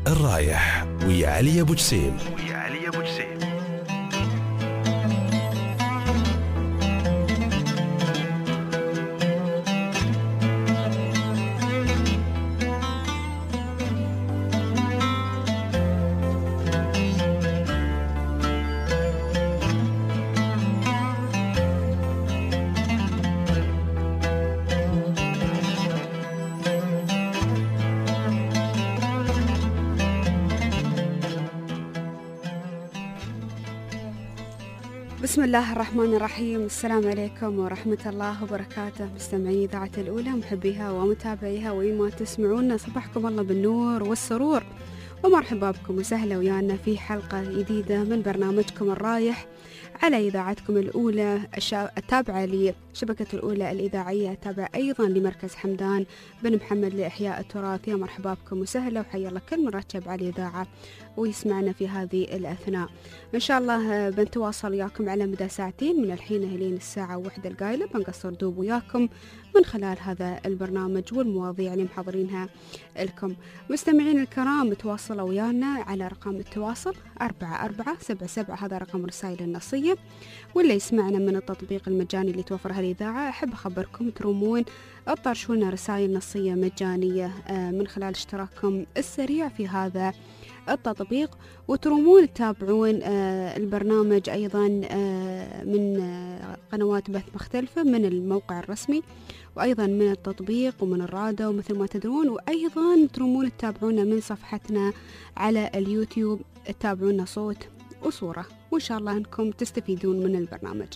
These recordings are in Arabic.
الرايح ويا علي أبو جسيم. بسم الله الرحمن الرحيم. السلام عليكم ورحمة الله وبركاته، مستمعين إذاعة الأولى، محبيها ومتابعيها وإما تسمعونا، صباحكم الله بالنور والسرور، ومرحبا بكم وسهلا ويانا في حلقة جديدة من برنامجكم الرايح على إذاعتكم الأولى التابعة لشبكة الأولى الإذاعية، التابعة أيضا لمركز حمدان بن محمد لإحياء التراث. يا مرحبا بكم وسهلا، وحيا الله كل مرتب على الإذاعة ويسمعنا في هذه الأثناء. إن شاء الله بنتواصل وياكم على مدى ساعتين من الحين لين الساعة 1 القايلة، بنقصر دوب وياكم من خلال هذا البرنامج والمواضيع اللي محضرينها لكم. مستمعين الكرام، تواصلوا ويانا على رقم التواصل 4477، هذا رقم رسائل النصية، واللي يسمعنا من التطبيق المجاني اللي توفرها الإذاعة. أحب أخبركم ترومون تطرشونا رسائل نصية مجانية من خلال اشتراككم السريع في هذا التطبيق، وترومون تتابعون البرنامج أيضا من قنوات بث مختلفة من الموقع الرسمي، وأيضا من التطبيق ومن الراديو مثل ما تدرون، وأيضا ترومون تتابعونا من صفحتنا على اليوتيوب، تتابعونا صوت وصورة، وإن شاء الله أنكم تستفيدون من البرنامج.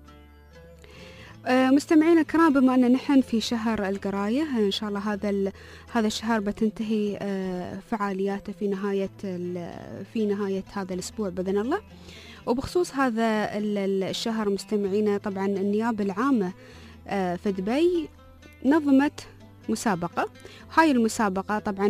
مستمعين الكرام، بما أن نحن في شهر القراية، إن شاء الله هذا الشهر بتنتهي فعالياته في نهاية هذا الأسبوع بإذن الله. وبخصوص هذا الشهر مستمعينا، طبعا النيابة العامة في دبي نظمت مسابقة. هاي المسابقة طبعا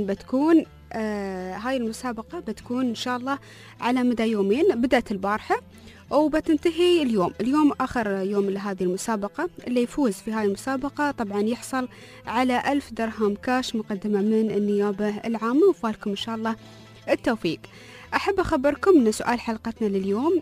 بتكون إن شاء الله على مدى يومين، بدأت البارحة وبتنتهي اليوم آخر يوم لهذه المسابقة. اللي يفوز في هاي المسابقة طبعا يحصل على 1000 درهم كاش مقدمة من النيابة العامة، وفالكم إن شاء الله التوفيق. أحب أخبركم أن سؤال حلقتنا لليوم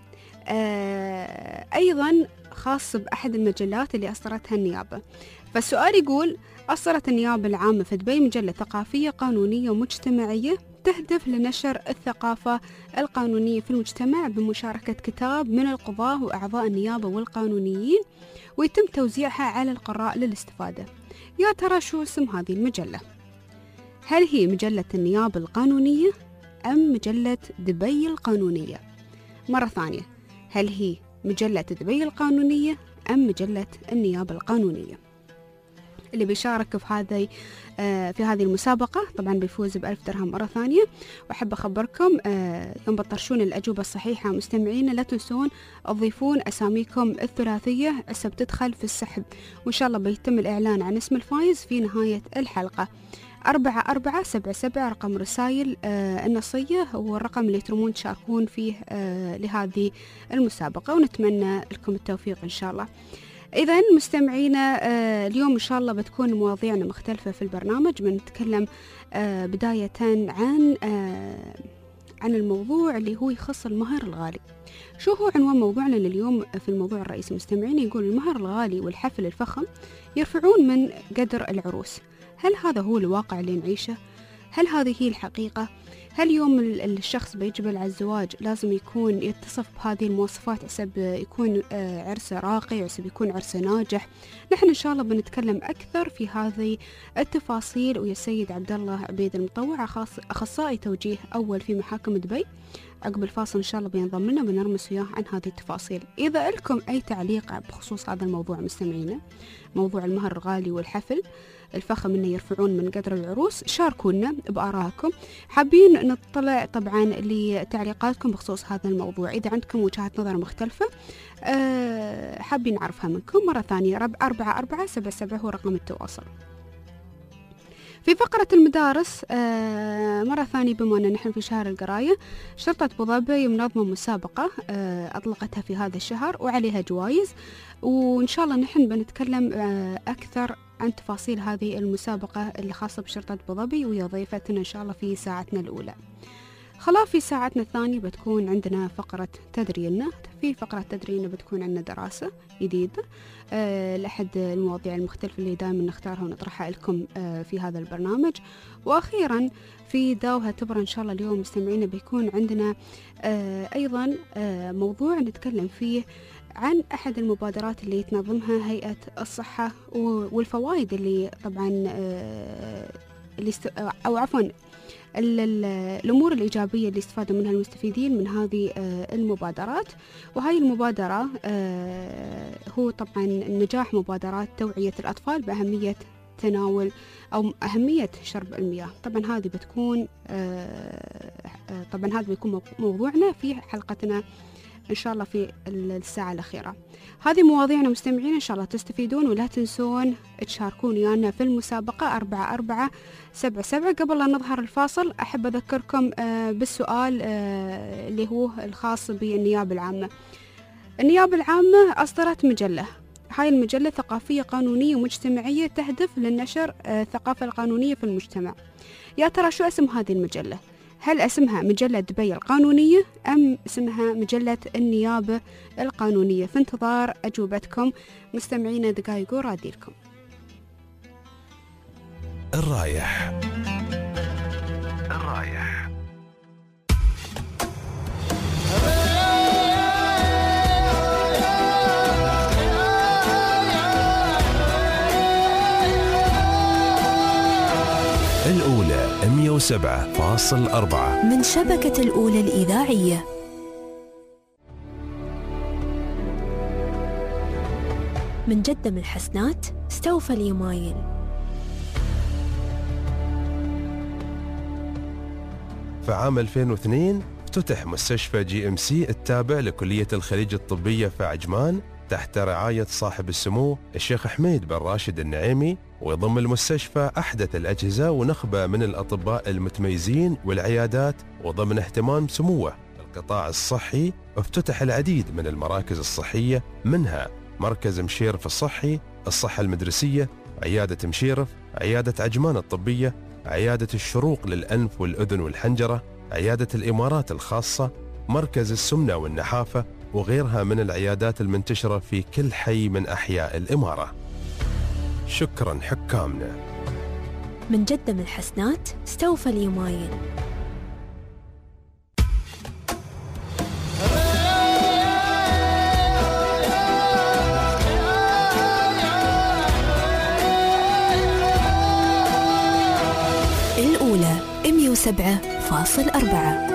أيضا خاص بأحد المجلات اللي أصدرتها النيابة. فالسؤال يقول: أصدرت النيابة العامة في دبي مجلة ثقافية قانونية ومجتمعية تهدف لنشر الثقافة القانونية في المجتمع بمشاركة كتاب من القضاة وأعضاء النيابة والقانونيين، ويتم توزيعها على القراء للاستفادة. يا ترى شو اسم هذه المجلة؟ هل هي مجلة النيابة القانونية أم مجلة دبي القانونية؟ مرة ثانية، هل هي مجلة دبي القانونية أم مجلة النيابة القانونية؟ اللي بيشارك في هذه المسابقة طبعا بيفوز ب1000 درهم مرة ثانية. وأحب أخبركم يوم بطرشون الأجوبة الصحيحة مستمعين، لا تنسون تضيفون أساميكم الثلاثية عسى بتدخل في السحب، وإن شاء الله بيتم الإعلان عن اسم الفائز في نهاية الحلقة. 4477 رقم رسائل النصية هو الرقم اللي ترمون تشاركون فيه لهذه المسابقة، ونتمنى لكم التوفيق إن شاء الله. إذن مستمعينا، اليوم إن شاء الله بتكون مواضيعنا مختلفة في البرنامج. بنتكلم بداية عن الموضوع اللي هو يخص المهر الغالي. شو هو عنوان موضوعنا لليوم في الموضوع الرئيسي مستمعين؟ يقول: المهر الغالي والحفل الفخم يرفعون من قدر العروس. هل هذا هو الواقع اللي نعيشه؟ هل هذه هي الحقيقة؟ هل يوم الشخص بيجبل على الزواج لازم يكون يتصف بهذه المواصفات حسب يكون عرسه راقي، حسب يكون عرسه ناجح؟ نحن إن شاء الله بنتكلم أكثر في هذه التفاصيل ويا السيد عبد الله عبيد المطوع، أخصائي توجيه أول في محاكم دبي. عقب الفاصل إن شاء الله بينضم لنا بنرمس وياه عن هذه التفاصيل. إذا لكم أي تعليق بخصوص هذا الموضوع مستمعينا، موضوع المهر الغالي والحفل الفخم إنه يرفعون من قدر العروس، شاركونا بآرائكم. حابين نطلع طبعا لتعليقاتكم بخصوص هذا الموضوع. إذا عندكم وجهات نظر مختلفة حابين نعرفها منكم. مرة ثانية 4477 هو رقم التواصل. في فقرة المدارس مرة ثانية، بما أن نحن في شهر القراية، شرطة أبو ظبي منظمة مسابقة أطلقتها في هذا الشهر وعليها جوائز، وإن شاء الله نحن بنتكلم أكثر عن تفاصيل هذه المسابقة اللي خاصة بشرطة أبو ظبي وهي ضيفتنا إن شاء الله في ساعتنا الأولى. خلاص في ساعتنا الثانية بتكون عندنا فقرة تدرينا. في فقرة تدرينا بتكون عندنا دراسة جديدة لأحد المواضيع المختلفة اللي دائما نختارها ونطرحها لكم في هذا البرنامج. وأخيرا في داوها تبرى إن شاء الله اليوم مستمعينا بيكون عندنا أيضا موضوع نتكلم فيه عن أحد المبادرات اللي تنظمها هيئة الصحة والفوائد اللي طبعا الأمور الإيجابية اللي استفادوا منها المستفيدين من هذه المبادرات. وهاي المبادرة هو طبعا نجاح مبادرات توعية الأطفال بأهمية تناول أو أهمية شرب المياه. طبعا هذه بتكون هذا بيكون موضوعنا في حلقتنا إن شاء الله في الساعة الأخيرة. هذه مواضيعنا مستمعين، إن شاء الله تستفيدون، ولا تنسون تشاركون ويانا في المسابقة 4477. قبل أن نظهر الفاصل أحب أذكركم بالسؤال اللي هو الخاص بالنيابة العامة. النيابة العامة أصدرت مجلة، هاي المجلة ثقافية قانونية ومجتمعية تهدف للنشر الثقافة القانونية في المجتمع. يا ترى شو اسم هذه المجلة؟ هل اسمها مجلة دبي القانونية أم اسمها مجلة النيابة القانونية؟ في انتظار أجوبتكم مستمعين دقائق وراديلكم. الرايح الأولى 107.4 من شبكة الأولى الإذاعية. من جدة الحسنات استوفى اليمايل. في عام 2002 افتتح مستشفى GMC التابع لكلية الخليج الطبية في عجمان تحت رعاية صاحب السمو الشيخ حميد بن راشد النعيمي، ويضم المستشفى أحدث الأجهزة ونخبة من الأطباء المتميزين والعيادات. وضمن اهتمام سموه القطاع الصحي افتتح العديد من المراكز الصحية، منها مركز مشيرف الصحي، الصحة المدرسية، عيادة مشيرف، عيادة عجمان الطبية، عيادة الشروق للأنف والأذن والحنجرة، عيادة الإمارات الخاصة، مركز السمنة والنحافة، وغيرها من العيادات المنتشرة في كل حي من أحياء الإمارة. شكرا حكامنا. من جدة الحسنات استوفى اليمايل. الأولى 107.4.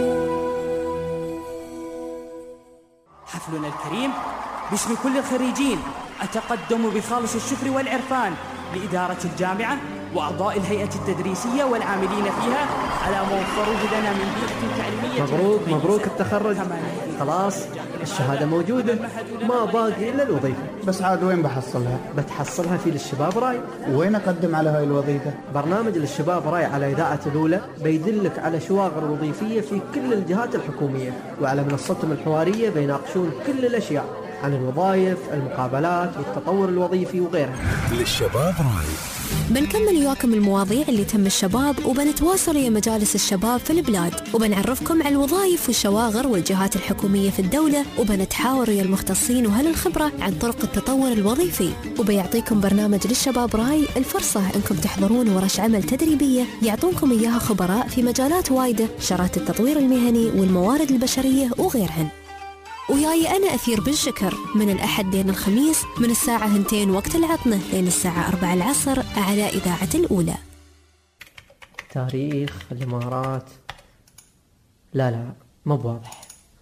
حفلنا الكريم باسم كل الخريجين أتقدم بخالص الشكر والعرفان لإدارة الجامعة وأعضاء الهيئة التدريسية والعاملين فيها على ما وفروه لنا من بيئة تعليمية. مبروك التخرج، خلاص الشهادة موجودة، ما باقي إلا الوظيفة. بس عاد وين بحصلها؟ بتحصلها في للشباب راي. وين أقدم على هاي الوظيفة؟ برنامج للشباب راي على إذاعة الأولى بيدلك على شواغر وظيفية في كل الجهات الحكومية، وعلى منصتهم الحوارية بيناقشون كل الأشياء عن الوظائف، المقابلات والتطور الوظيفي وغيرها. للشباب راي بنكمل وياكم المواضيع اللي تهم الشباب، وبنتواصل ويا مجالس الشباب في البلاد، وبنعرفكم على الوظائف والشواغر والجهات الحكومية في الدولة، وبنتحاور ويا المختصين وأهل الخبرة عن طرق التطور الوظيفي. وبيعطيكم برنامج للشباب راي الفرصة انكم تحضرون ورش عمل تدريبية يعطونكم اياها خبراء في مجالات وايدة، شرات التطوير المهني والموارد البشرية وغيرهن. وياي أنا أثير بالشكر من الأحد لين الخميس من الساعة 2 وقت العطنة لين الساعة 4 العصر على إذاعة الأولى. تاريخ الإمارات لا مو بواضح.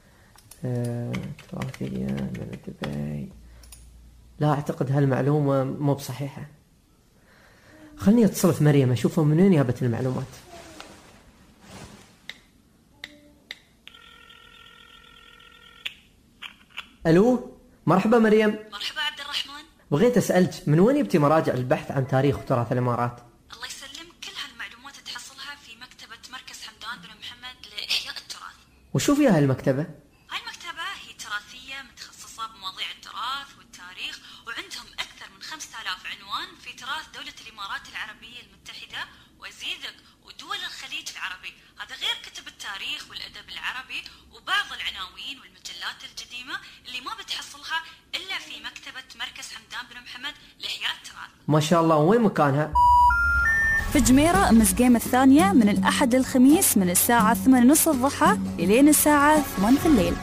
تراثية من دبي، لا أعتقد هالمعلومة مو بصحيحة. خلني أتصل في مريم أشوفها من وين جابت المعلومات. ألو، مرحبا مريم. مرحبا عبد الرحمن. بغيت أسألك من وين جبتي مراجع البحث عن تاريخ وتراث الإمارات؟ الله يسلمك، كل وشو فيها هالمكتبة؟ هاي المكتبة هي تراثية متخصصة بمواضيع التراث والتاريخ، وعندهم أكثر من 5000 عنوان في تراث دولة الإمارات العربية المتحدة وأزيدك ودول الخليج العربي. هذا غير كتب التاريخ والأدب العربي وبعض العناوين والمجلات القديمة اللي ما بتحصلها إلا في مكتبة مركز حمدان بن محمد لإحياء التراث. ما شاء الله. وين مكانها؟ في جميرة مسقيمة الثانية من الأحد للخميس من الساعة 8:30 الضحى إلين الساعة 8 في الليل.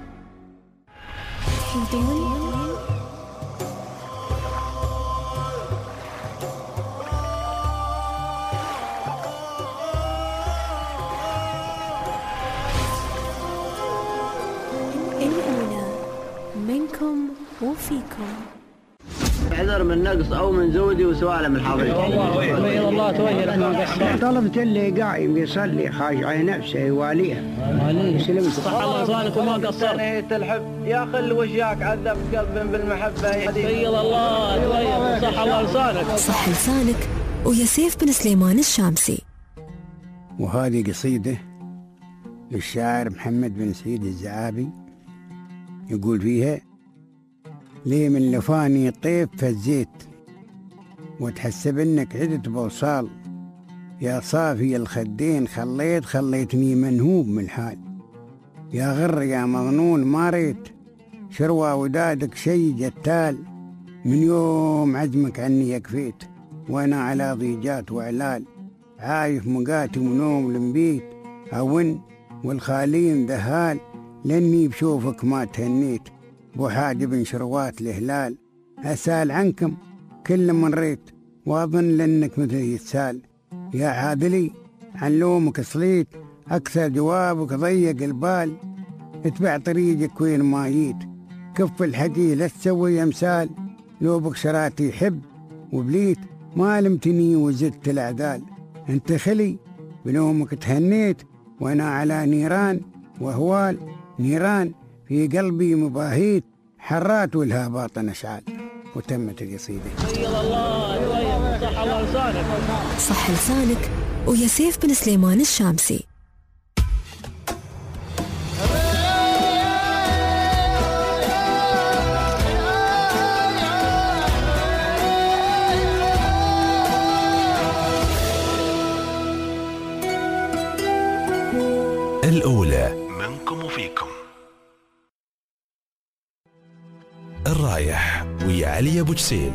الأولى منكم وفيكم. احذر من نقص او من زودي وسوالم من الحاضرين. الله توجه طلبت اللي قايم يصلي خاشع نفسه يواليها. صح الله لسانك وما قصرت. الحب يا خل وشياك عذب قلب بالمحبه. سيد الله صح الله لسانك. صح لسانك ويا سيف بن سليمان الشامسي. وهذه قصيدة للشاعر محمد بن سعيد الزعابي، يقول فيها: ليه من لفاني طيف فزيت وتحسب انك عدت بوصال، يا صافي الخدين خليتني منهوب من الحال، يا غر يا مظنون ما ريت شروى ودادك شي جتال، من يوم عزمك عني يكفيت وانا على ضيجات وعلال، عايف مقاتم ونوم لمبيت أون والخالين ذهال، لاني بشوفك ما تهنيت بوحاجب بن شروات الهلال، أسأل عنكم كل من ريت وأظن لأنك مثل يتسال، يا عادلي عن لومك صليت أكثر جوابك ضيق البال، اتبع طريقك وين ما جيت كف الحكي لا تسوي أمثال، لو بك شراتي حب وبليت ما لمتني وزدت الأعدال، انت خلي بنومك تهنيت وأنا على نيران وهوال، نيران في قلبي مباهيت حرات ولها باطن أشعال. وتمت القصيدة. صح الله لسانك. صح لسانك ويا سيف بن سليمان الشامسي. الأولى منكم وفيكم. الرايح ويا علي أبو جسيم.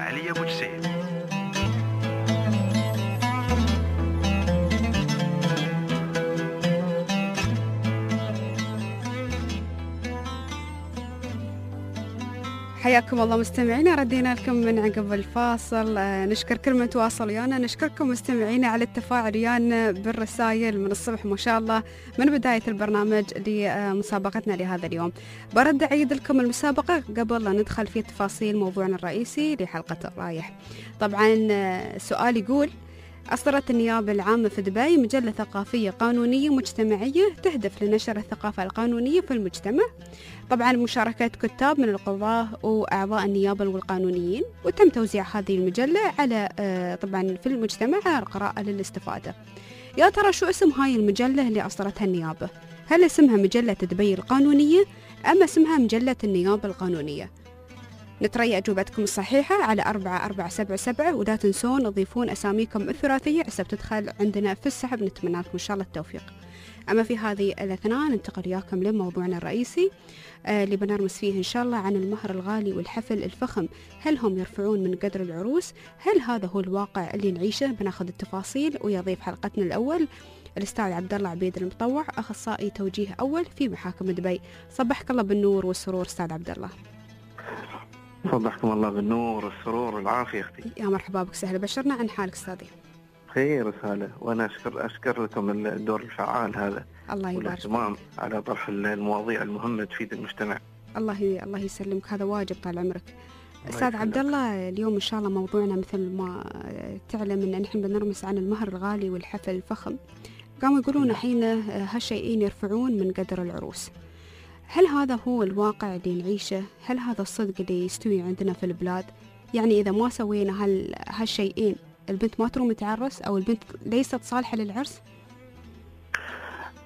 حياكم الله مستمعينا، ردينا لكم من عقب الفاصل. نشكر كل من تواصل ويانا، نشكركم مستمعينا على التفاعل ويانا بالرسائل من الصبح ما شاء الله من بداية البرنامج لمسابقتنا لهذا اليوم. برد أعيد لكم المسابقة قبل لا ندخل في تفاصيل موضوعنا الرئيسي لحلقة الرايح. طبعا سؤال يقول: أصدرت النيابة العامة في دبي مجلة ثقافية قانونية مجتمعية تهدف لنشر الثقافة القانونية في المجتمع، طبعا مشاركة كتاب من القضاة وأعضاء النيابة والقانونيين، وتم توزيع هذه المجلة على طبعا في المجتمع على القراءة للاستفادة. يا ترى شو اسم هاي المجلة اللي أصدرتها النيابة؟ هل اسمها مجلة دبي القانونية أم اسمها مجلة النيابة القانونية؟ نتريأ أجوبتكم الصحيحة على 4477، ولا تنسون تضيفون أساميكم الثلاثية حسب تدخل عندنا في السحب. نتمنى لكم إن شاء الله التوفيق. أما في هذه الأثناء ننتقل وياكم لموضوعنا الرئيسي اللي بنرمس فيه إن شاء الله عن المهر الغالي والحفل الفخم. هل هم يرفعون من قدر العروس؟ هل هذا هو الواقع اللي نعيشه؟ بناخذ التفاصيل. ويضيف حلقتنا الأول الأستاذ عبد الله عبيد المطوع، أخصائي توجيه أول في محاكم دبي. صبحك الله بالنور والسرور أستاذ عبد الله. صبحكم الله بالنور والسرور والعافية أختي. يا مرحبا بك، سهلا. بشرنا عن حالك أستاذي. خير وسهلا، وأنا أشكر لكم الدور الفعال هذا. الله يبارك. والاهتمام على طرح المواضيع المهمة تفيد المجتمع. الله يسلمك، هذا واجب طال عمرك. أستاذ عبد الله، اليوم إن شاء الله موضوعنا مثل ما تعلم إن نحن بنرمس عن المهر الغالي والحفل الفخم. قاموا يقولون حين هالشيئين يرفعون من قدر العروس. هل هذا هو الواقع اللي نعيشه؟ هل هذا الصدق اللي يستوي عندنا في البلاد؟ يعني إذا ما سوينا هالشيئين البنت ما تروم تعرس أو البنت ليست صالحة للعرس؟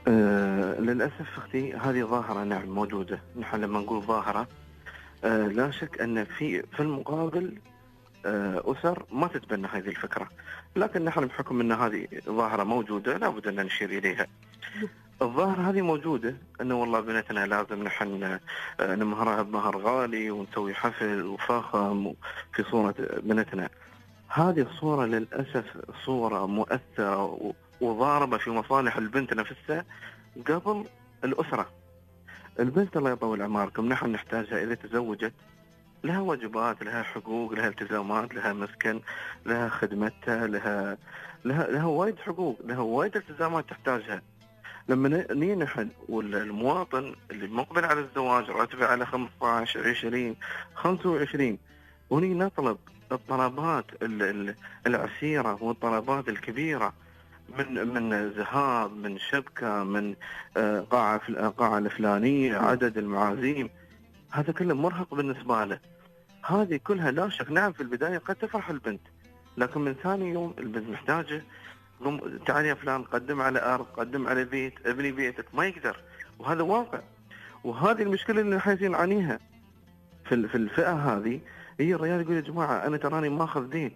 للأسف أختي هذه ظاهرة نعم موجودة. نحن لما نقول ظاهرة لا شك أن في المقابل أسر ما تتبنى هذه الفكرة، لكن نحن بحكم أن هذه ظاهرة موجودة لابد أن نشير إليها. الظاهرة هذه موجودة أنه والله بنتنا لازم نحن نمهرها بمهر غالي ونسوي حفل وفاخم في صورة بنتنا. هذه الصورة للأسف صورة مؤثرة وضاربة في مصالح البنت نفسها قبل الأسرة. البنت الله يطول عماركم نحن نحتاجها إذا تزوجت، لها واجبات، لها حقوق، لها التزامات، لها مسكن، لها خدمتها، لها وايد حقوق، لها وايد التزامات تحتاجها. لما نيجي نحن والمواطن اللي مقبل على الزواج راتبه على 15 20 25 ونيجي نطلب الطلبات العسيرة والطلبات الكبيرة من ذهاب، من شبكة، من قاعة الفلانية، عدد المعازيم، هذا كله مرهق بالنسبة له. هذه كلها لا شك نعم في البداية قد تفرح البنت، لكن من ثاني يوم البنت محتاجة تعال يا فلان قدم على أرض، قدم على بيت، ابني بيتك، ما يقدر، وهذا واقع. وهذه المشكلة اللي نحن نعانيها في الفئة هذه. هي الرجال يقول يا جماعة أنا تراني ماخذ دين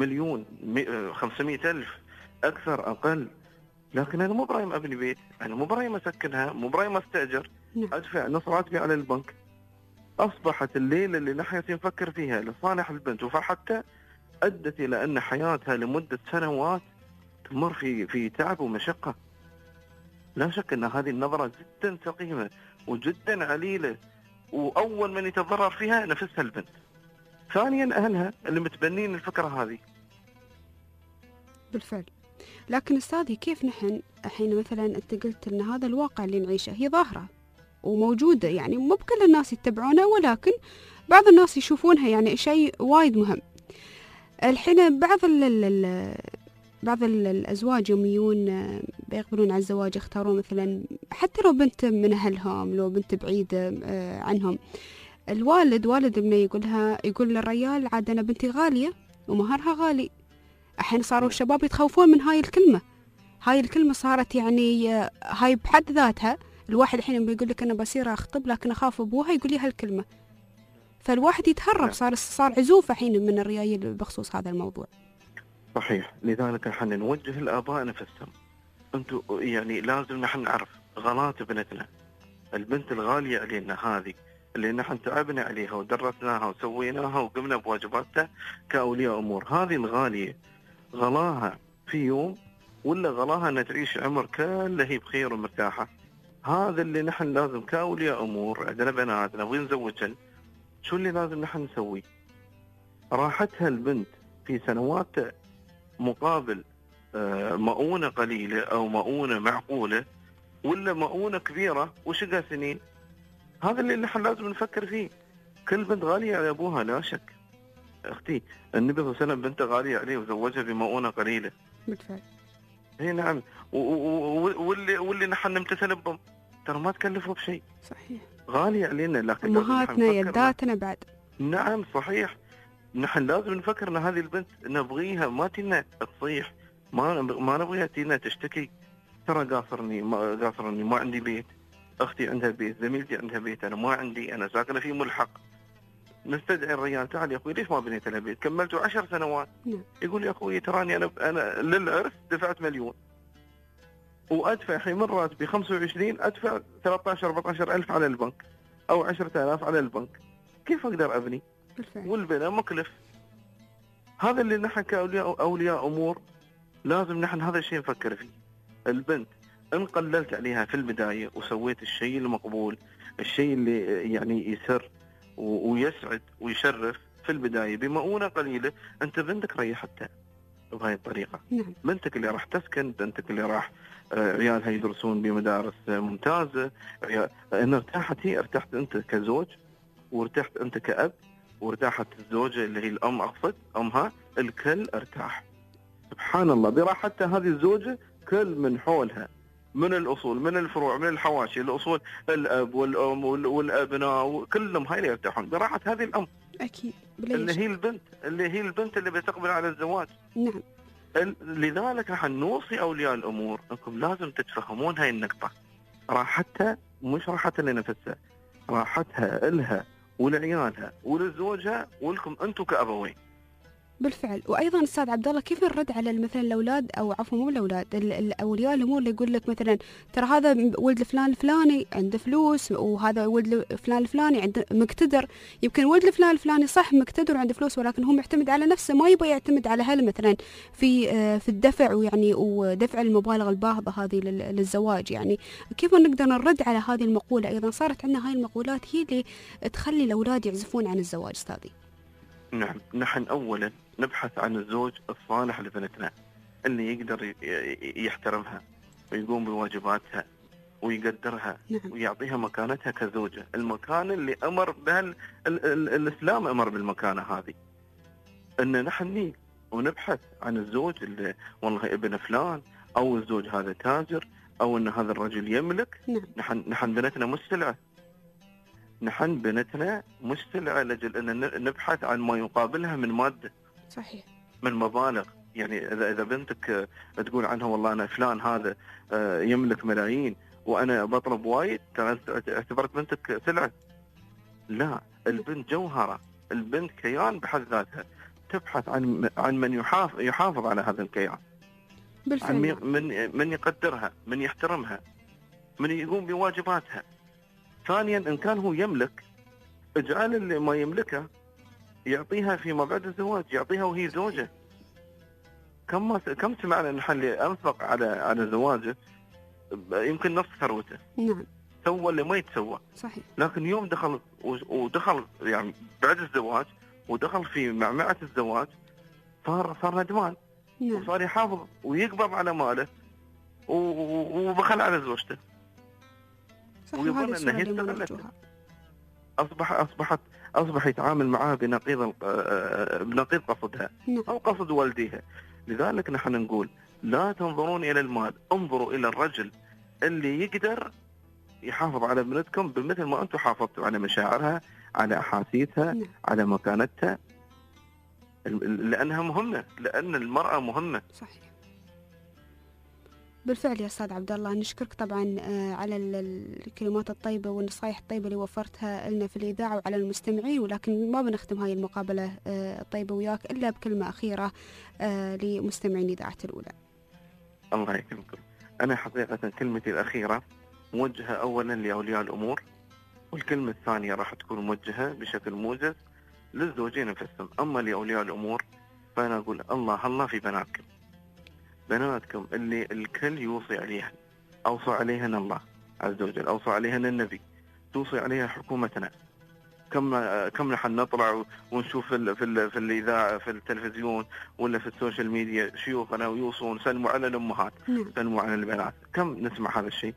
1,500,000 أكثر أقل، لكن أنا مو برايم أبني بيت، أنا مو برايم أسكنها، مو برايم أستأجر، أدفع نص راتبي على البنك. أصبحت الليلة اللي نحن نفكر فيها لصالح البنت وفرحتها أدت إلى أن حياتها لمدة سنوات تمر في تعب ومشقة. لا شك أن هذه النظرة جدا سقيمة وجدا عليلة، وأول من يتضرر فيها نفسها البنت، ثانيا أهلها اللي متبنين الفكرة هذه. بالفعل. لكن أستاذي كيف نحن الحين مثلا أنت قلت أن هذا الواقع اللي نعيشه هي ظاهرة وموجودة، يعني مو بكل الناس يتبعونها ولكن بعض الناس يشوفونها يعني شيء وايد مهم. الحين بعض الأزواج يوميون بيقبلون على الزواج يختارون مثلا حتى لو بنت من أهلهم، لو بنت بعيدة عنهم، والد ابنه يقول للرجال عاد أنا بنتي غالية ومهرها غالي. الحين صاروا الشباب يتخوفون من هاي الكلمة صارت يعني هاي بحد ذاتها. الواحد الحين بيقول لك أنا بصير أخطب لكن أخاف أبوها يقول لي هالكلمة، فالواحد يتهرب. صار عزوف الحين من الرجال بخصوص هذا الموضوع. صحيح. لذلك نحن نوجه الآباء نفسهم، أنتم يعني لازم نحن نعرف غلات بنتنا، البنت الغالية علينا هذه اللي نحن تعبنا عليها ودرسناها وسويناها وقمنا بواجباتها كأولياء أمور، هذه الغالية غلاها في يوم ولا غلاها أن تعيش عمر كله هي بخير ومرتاحة. هذا اللي نحن لازم كأولياء أمور، عندنا بنات نبغي نزوجهن، شو اللي لازم نحن نسوي؟ راحتها البنت في سنوات مقابل مؤونة قليلة أو مؤونة معقولة ولا مؤونة كبيرة وشقى سنين؟ هذا اللي نحن لازم نفكر فيه. كل بنت غالية على أبوها لا شك أختي. النبي صلى الله عليه وسلم بنت غالية عليه وزوجها بمؤونة قليلة. بالفعل. هي نعم. واللي نحن نمتثل بهم ترى ما تكلفوا بشيء. صحيح. غالية علينا لكن أمهاتنا يداتنا بعد. نعم صحيح. نحن لازم نفكر ان هذه البنت نبغيها ما تينا تصيح، ما نبغيها تينا تشتكي ترى قاصرني ما عندي بيت، اختي عندها بيت، زميلتي عندها بيت، انا ما عندي، انا ساكنه في ملحق. نستدعي الرجال تعال يا اخوي ليش ما بنيت لها بيت؟ كملتوا 10 سنوات. يقول يا اخوي تراني انا للعرس دفعت 1,000,000 وادفع الحين من راتبي 25 ادفع 13-14 ألف على البنك او 10,000 على البنك، كيف اقدر ابني؟ والبناء مكلف. هذا اللي نحن كأولياء أمور لازم نحن هذا الشيء نفكر فيه. البنت إن قللت عليها في البداية وسويت الشيء المقبول، الشيء اللي يعني يسر ويسعد ويشرف في البداية بمؤونة قليلة، أنت بنتك ريحتها بهاي الطريقة. بنتك اللي راح تسكن، بنتك اللي راح عيالها يدرسون بمدارس ممتازة، إن ارتاحت هي، ارتحت أنت كزوج وارتحت أنت كأب وارتاحت الزوجة اللي هي الأم، أقصد أمها، الكل ارتاح. سبحان الله براحتها هذه الزوجة كل من حولها من الأصول من الفروع من الحواشي، الأصول الأب والأم والأبناء كلهم هاي اللي يرتاحون براحة هذه الأم. أكيد. اللي هي البنت اللي بتقبل على الزواج. نعم. لذلك نحن نوصي أولياء الأمور أنكم لازم تتفهمون هاي النقطة. راحتها مش راحتها لنفسها، راحتها إلها ولعيالها ولزوجها ولكم أنتم كأبوين. بالفعل. وايضا استاذ عبد الله، كيف نرد على مثلا الاولاد، او عفوا مو الاولاد، اولياء الامور اللي يقول لك مثلا ترى هذا ولد فلان الفلاني عنده فلوس، وهذا ولد فلان الفلاني عنده مقتدر. يمكن ولد فلان الفلاني صح مقتدر وعنده فلوس، ولكن هو معتمد على نفسه، ما يبغى يعتمد على اهله مثلا في الدفع، ويعني ودفع المبالغ الباهظه هذه للزواج. يعني كيف نقدر نرد على هذه المقوله؟ ايضا صارت عندنا هاي المقولات هي اللي تخلي الاولاد يعزفون عن الزواج استاذي. نعم، نحن أولا نبحث عن الزوج الصالح لبنتنا، اللي يقدر يحترمها ويقوم بواجباتها ويقدرها. نعم. ويعطيها مكانتها كزوجة، المكان اللي أمر به الإسلام، أمر بالمكانة هذه. أن نحن ونبحث عن الزوج اللي والله ابن فلان، أو الزوج هذا تاجر، أو أن هذا الرجل يملك. نعم. نحن بنتنا مش سلعة، نحن بنتنا مش سلعة، لجل أن نبحث عن ما يقابلها من مادة. صحيح. من مبالغ. يعني إذا بنتك تقول عنها والله أنا فلان هذا يملك ملايين وأنا بطلب وايد، اعتبرت بنتك سلعة. لا، البنت جوهرة، البنت كيان بحد ذاتها، تبحث عن من يحافظ على هذا الكيان. بالفعل. عن من يقدرها، من يحترمها، من يقوم بواجباتها. ثانيا، إن كان هو يملك، اجعل اللي ما يملكه يعطيها فيما بعد الزواج، يعطيها وهي زوجة. كم سمعنا نحن اللي أنفق على زواجه يمكن نصف ثروته. نعم. سوى اللي ما يتسوى. صحيح. لكن يوم ودخل يعني بعد الزواج، ودخل في معمعة الزواج، صار ندمان. نعم. وصار يحافظ ويقبض على ماله وبخل على زوجته. ويظن أنه هي استغلته. أصبح يتعامل معها بنقيض قصدها. نعم. أو قصد والديها. لذلك نحن نقول لا تنظرون إلى المال، انظروا إلى الرجل اللي يقدر يحافظ على بنتكم بمثل ما أنتم حافظتوا على مشاعرها، على أحاسيسها. نعم. على مكانتها، لأنها مهمة، لأن المرأة مهمة. صحيح. بالفعل يا أستاذ عبد الله، نشكرك طبعا على الكلمات الطيبة والنصائح الطيبة اللي وفرتها لنا في الإذاعة وعلى المستمعين، ولكن ما بنختم هاي المقابلة الطيبة وياك إلا بكلمة أخيرة لمستمعين إذاعة الأولى. الله يكرمكم. أنا حقيقة كلمتي الأخيرة موجهة أولا لأولياء الأمور، والكلمة الثانية راح تكون موجهة بشكل موجز للزوجين انفسهم. أما لأولياء الأمور فأنا أقول الله في بناتكم اللي الكل يوصي عليها، أوصى عليهن الله عز وجل، أوصى عليهن النبي، توصي عليها حكومتنا. كم نحن نطلع ونشوف في الإذاعة، في التلفزيون ولا في السوشيال ميديا، شيوخنا ويوصون سلموا على الأمهات، سلموا على البنات. كم نسمع هذا الشيء؟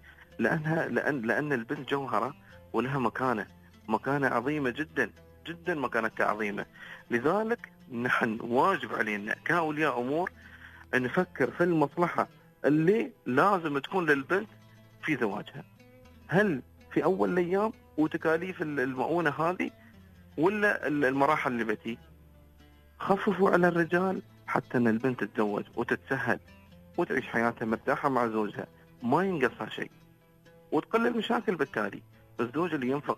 لأن البنت جوهرة ولها مكانة عظيمة جدا جدا، مكانتها عظيمة. لذلك نحن واجب علينا كأولياء أمور أن نفكر في المصلحة اللي لازم تكون للبنت في زواجها. هل في أول الأيام وتكاليف المؤونة هذه، ولا المراحل اللي بتي؟ خففوا على الرجال حتى أن البنت تتزوج وتتسهل وتعيش حياتها مرتاحة مع زوجها، ما ينقصها شيء، وتقل المشاكل. بالتالي الزوج اللي ينفق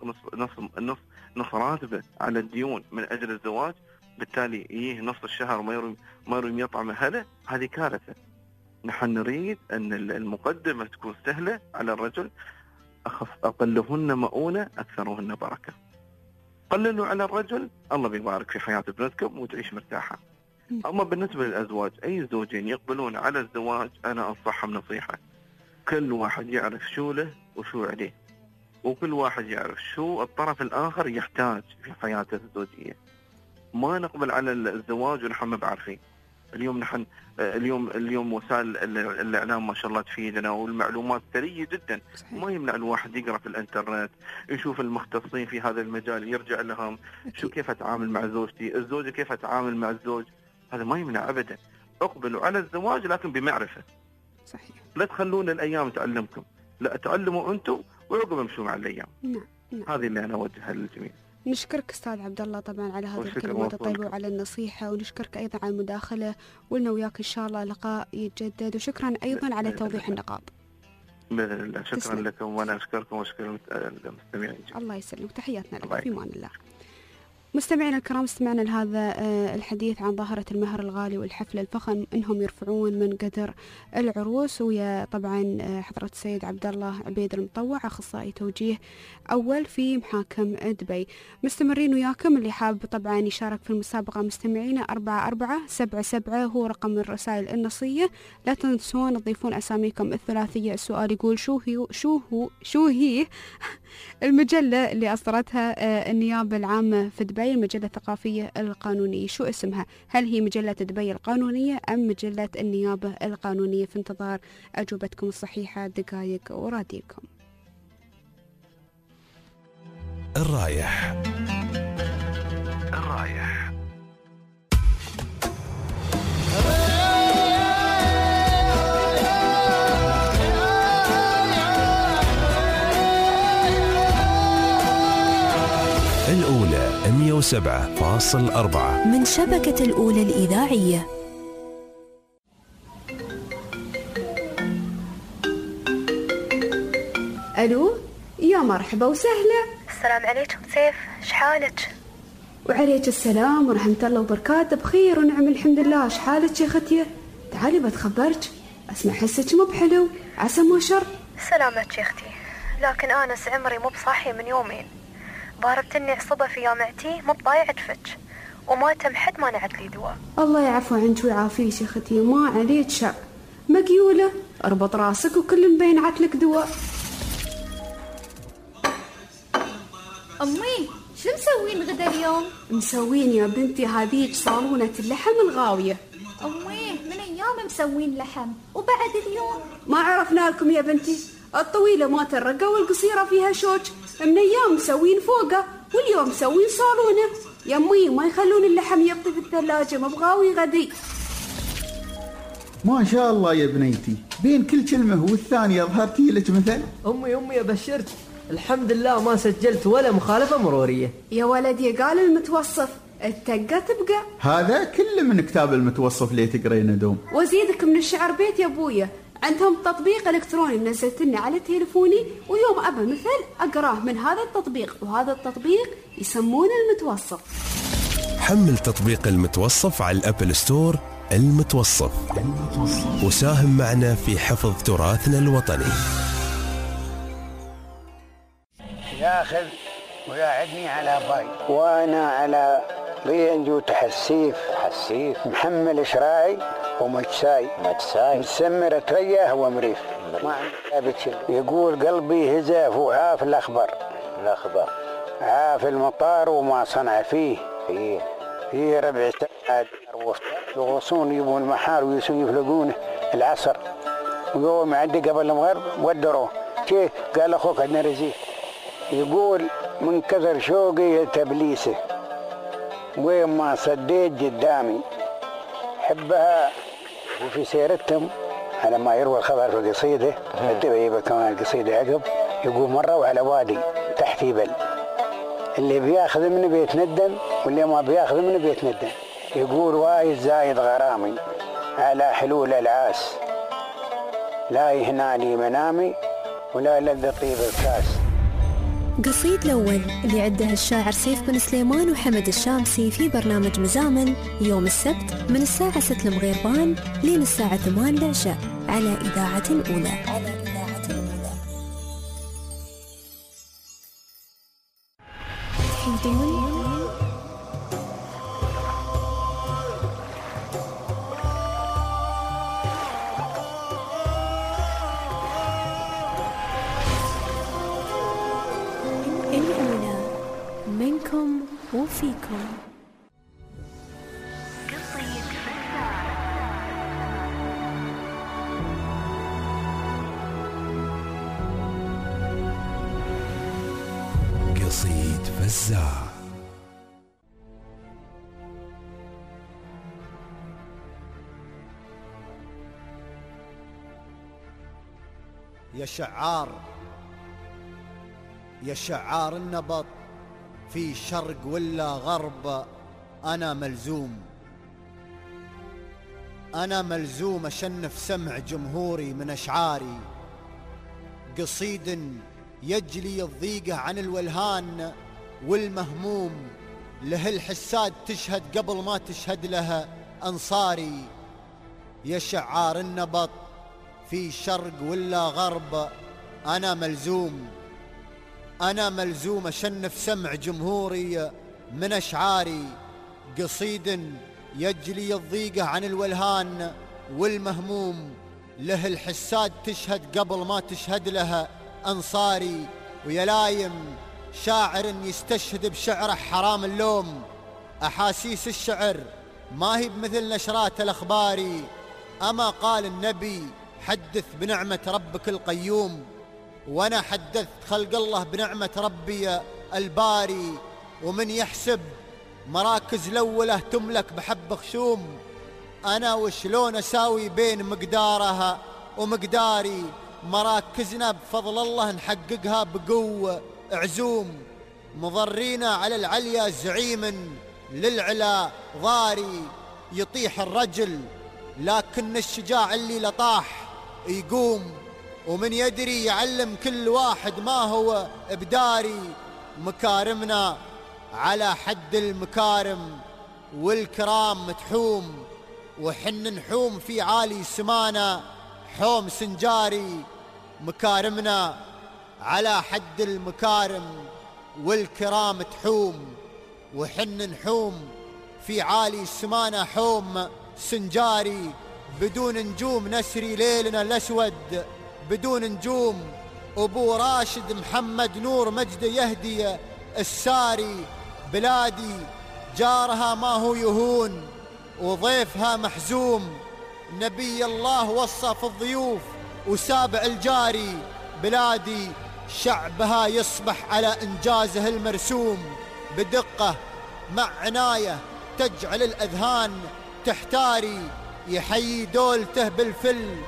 نص راتبه على الديون من أجل الزواج، بالتالي يجيه نص الشهر ما يروم يطعم أهله، هذه كارثة. نحن نريد أن المقدمة تكون سهلة على الرجل، أقلهن مؤونة أكثرهن بركة. قللوا على الرجل، الله بيبارك في حياة ابنتكم وتعيش مرتاحة. أما بالنسبة للأزواج، أي زوجين يقبلون على الزواج أنا أنصحهم نصيحة: كل واحد يعرف شو له وشو عليه، وكل واحد يعرف شو الطرف الآخر يحتاج في حياته الزوجية. ما نقبل على الزواج ونحن ما بعرفين. اليوم وسائل الإعلام ما شاء الله تفيدنا، والمعلومات ثرية جدا. ما يمنع الواحد يقرأ في الإنترنت، يشوف المختصين في هذا المجال، يرجع لهم. شو كيف أتعامل مع زوجتي، الزوجة كيف أتعامل مع الزوج، هذا ما يمنع أبدا. اقبلوا على الزواج لكن بمعرفة. صحيح. لا تخلون الأيام تعلمكم، لا تعلموا أنتم وعقب امشوا مع الأيام. نعم. هذه اللي أنا أوجهها للجميع. نشكرك أستاذ عبد الله طبعا على هذه الكلمات الطيبة وعلى النصيحة، ونشكرك أيضا على المداخلة، ولنا وياك إن شاء الله لقاء يتجدد، وشكرا أيضا على توضيح النقاط. بإذن الله. شكرا لكم، وأنا أشكركم وأشكر المستمعين. الله يسلمك، تحياتنا لك، في أمان الله. مستمعينا الكرام، استمعنا لهذا الحديث عن ظاهرة المهر الغالي والحفل الفخم انهم يرفعون من قدر العروس، ويا طبعا حضرة السيد عبد الله عبيد المطوع اخصائي توجيه اول في محاكم دبي. مستمرين وياكم، اللي حاب طبعا يشارك في المسابقة مستمعينا 4477 هو رقم الرسائل النصية. لا تنسون تضيفون اساميكم الثلاثية. السؤال يقول شو هي المجلة اللي أصدرتها النيابة العامة في دبي، المجلة الثقافية القانونية، شو اسمها؟ هل هي مجلة دبي القانونية أم مجلة النيابة القانونية؟ في انتظار أجوبتكم الصحيحة، دقائق وراديكم. الرايح 107.4 من شبكة الأولى الإذاعية. ألو، يا مرحبا وسهلا. السلام عليكم سيف، شحالك؟ وعليك السلام ورحمة الله وبركاته، بخير ونعم الحمد لله. شحالك يا ختية؟ تعالي بتخبرك، أسمع حسك مو بحلو، عسى ما شر. سلامتك يا أختي، لكن أنس عمري مو بصاحي من يومين، ضاربتني عصبة في جامعتي مو بضايعة فتش، وما تم حد ما نعت لي دواء. الله يعفو عنك ويعافيك يا ختي، ما عليك شر، مقيولة، اربط راسك وكل مبين عتلك دواء. أمي شو مسوين غدا اليوم؟ مسوين يا بنتي هذيك صالونة اللحم الغاوية. أمي من أيام مسوين لحم وبعد اليوم ما عرفنا لكم يا بنتي، الطويلة ما ترقى والقصيرة فيها شوك، من أيام مسوين فوقه واليوم مسوين صالونة. يا أمي ما يخلون اللحم يبطي في الثلاجة، مبغاوي غدي. ما شاء الله يا بنيتي، بين كل كلمة والثانية ظهرتي لك مثل. أمي أبشرت، الحمد لله ما سجلت ولا مخالفة مرورية. يا ولدي قال المتوصف التقى تبقى، هذا كله من كتاب المتوصف اللي تقرينه دوم. وزيدك من الشعر بيت يا أبويا، عندهم تطبيق إلكتروني نزلتني على تليفوني، ويوم أبا مثل أقراه من هذا التطبيق، وهذا التطبيق يسمونه المتوصف. حمل تطبيق المتوصف على الأبل ستور. المتوصف وساهم معنا في حفظ تراثنا الوطني. ياخذ ويقعدني على باي وانا على بينجو تحسيف محمل شراعي ومجساي مسمر تريه ومريف ما عندي يقول قلبي هزاف وعاف الأخبر عاف المطار وما صنع فيه ربع ساعة يغوصون يبون المحار ويسون يفلقون العصر ويقول معدي قبل المغرب ودروه كيف قال أخوك عندنا رزيق يقول من كثر شوقي تبليسه وين ما صديت قدامي حبها. وفي سيرتهم على ما يروى الخبر في قصيدة الدبيبة كمان القصيدة عقب يقول مرة على وادي تحت جبل اللي بياخذ منه بيتندم واللي ما بياخذ منه بيتندم. يقول وايد زايد غرامي على حلول العاس لا يهنالي منامي ولا لذ طيب الكاس. قصيد الأول اللي عده الشاعر سيف بن سليمان وحمد الشامسي في برنامج مزامن يوم السبت من الساعة 6 المغربان لين الساعة 8 العشاء على إذاعة الأولى. تحيدون الأولى منكم وفيكم. قصيد فزاع. يا شعار النبط في شرق ولا غرب أنا ملزوم، أنا ملزوم أشنف سمع جمهوري من أشعاري، قصيد يجلي الضيقة عن الولهان والمهموم، له الحساد تشهد قبل ما تشهد لها أنصاري. يا شعار النبط في شرق ولا غرب أنا ملزوم، أنا ملزوم أشنف سمع جمهوري من أشعاري، قصيد يجلي الضيقة عن الولهان والمهموم، له الحساد تشهد قبل ما تشهد لها أنصاري. ويا لايم شاعر يستشهد بشعره حرام اللوم، أحاسيس الشعر ما هي بمثل نشرات الأخبار، أما قال النبي حدث بنعمة ربك القيوم، وأنا حدثت خلق الله بنعمة ربي الباري. ومن يحسب مراكز الأولى تملك بحب خشوم، أنا وشلون أساوي بين مقدارها ومقداري، مراكزنا بفضل الله نحققها بقوة عزوم، مضرينا على العليا زعيم للعلا ضاري. يطيح الرجل لكن الشجاع اللي لطاح يقوم، ومن يدري يعلم كل واحد ما هو بداري. مكارمنا على حد المكارم والكرام تحوم، وحن نحوم في عالي سمانا حوم سنجاري. مكارمنا على حد المكارم والكرام تحوم، وحن نحوم في عالي سمانا حوم سنجاري. بدون نجوم نسري ليلنا الأسود بدون نجوم، أبو راشد محمد نور مجد يهدي الساري. بلادي جارها ما هو يهون وضيفها محزوم، نبي الله وصى في الضيوف وسابع الجاري. بلادي شعبها يصبح على إنجازه المرسوم، بدقة مع عناية تجعل الأذهان تحتاري. يحيي دولته بالفل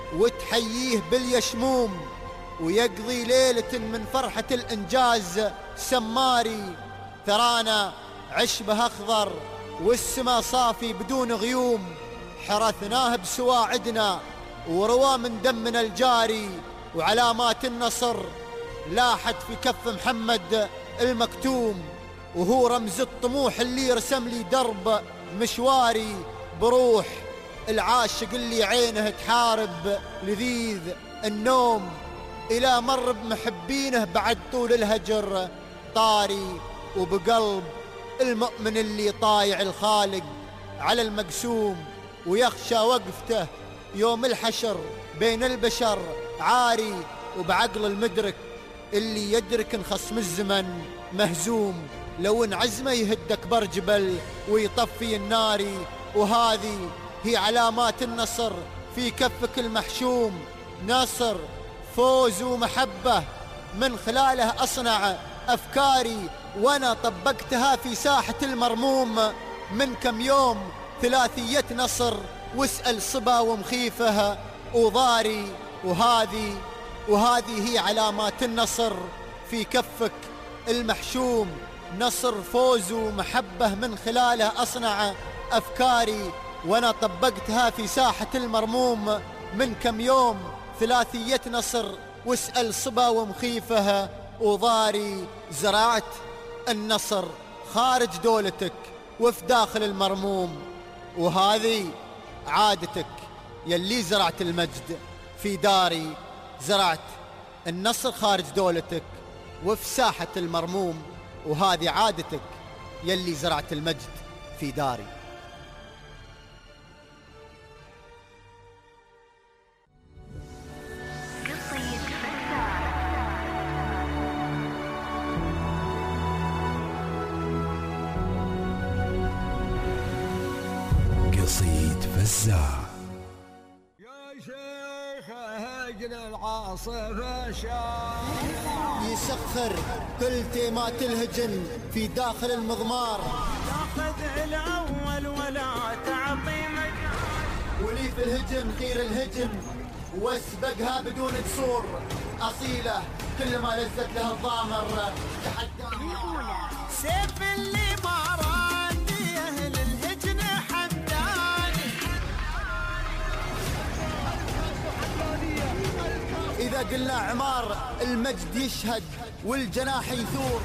وتحييه باليشموم، ويقضي ليلة من فرحة الإنجاز سماري. ثرانا عشبه أخضر والسما صافي بدون غيوم، حرثناه بسواعدنا وروى من دمنا الجاري. وعلامات النصر لاحت في كف محمد المكتوم، وهو رمز الطموح اللي رسم لي درب مشواري. بروح العاشق اللي عينه تحارب لذيذ النوم، إلى مر بمحبينه بعد طول الهجر طاري. وبقلب المؤمن اللي طايع الخالق على المقسوم، ويخشى وقفته يوم الحشر بين البشر عاري. وبعقل المدرك اللي يدرك ان خصم الزمن مهزوم، لو ان عزمه يهد اكبر جبل ويطفي الناري. وهذه هي علامات النصر في كفك المحشوم، نصر فوز ومحبة من خلاله أصنع أفكاري. وأنا طبقتها في ساحة المرموم من كم يوم، ثلاثية نصر واسأل صبا ومخيفها وضاري. وهذه هي علامات النصر في كفك المحشوم، نصر فوز ومحبة من خلاله أصنع أفكاري. وأنا طبقتها في ساحة المرموم من كم يوم، ثلاثية نصر واسأل صبا ومخيفها وضاري. زرعت النصر خارج دولتك وفي داخل المرموم، وهذه عادتك يلي زرعت المجد في داري. زرعت النصر خارج دولتك وفي ساحة المرموم، وهذه عادتك يلي زرعت المجد في داري. قصيد فزاع. يا شيخ هجن العاصفة يسخر كل تيمات الهجن في داخل المضمار، تاخذ الأول ولا تعطي مجال، ولي في الهجن غير الهجن واسبقها بدون قصور. أصيلة كل ما لزت لها الضامر تحداها. سيف اللي ما راني أهل الهجن حمداني. إذا قلنا عمار المجد يشهد والجناح يثور.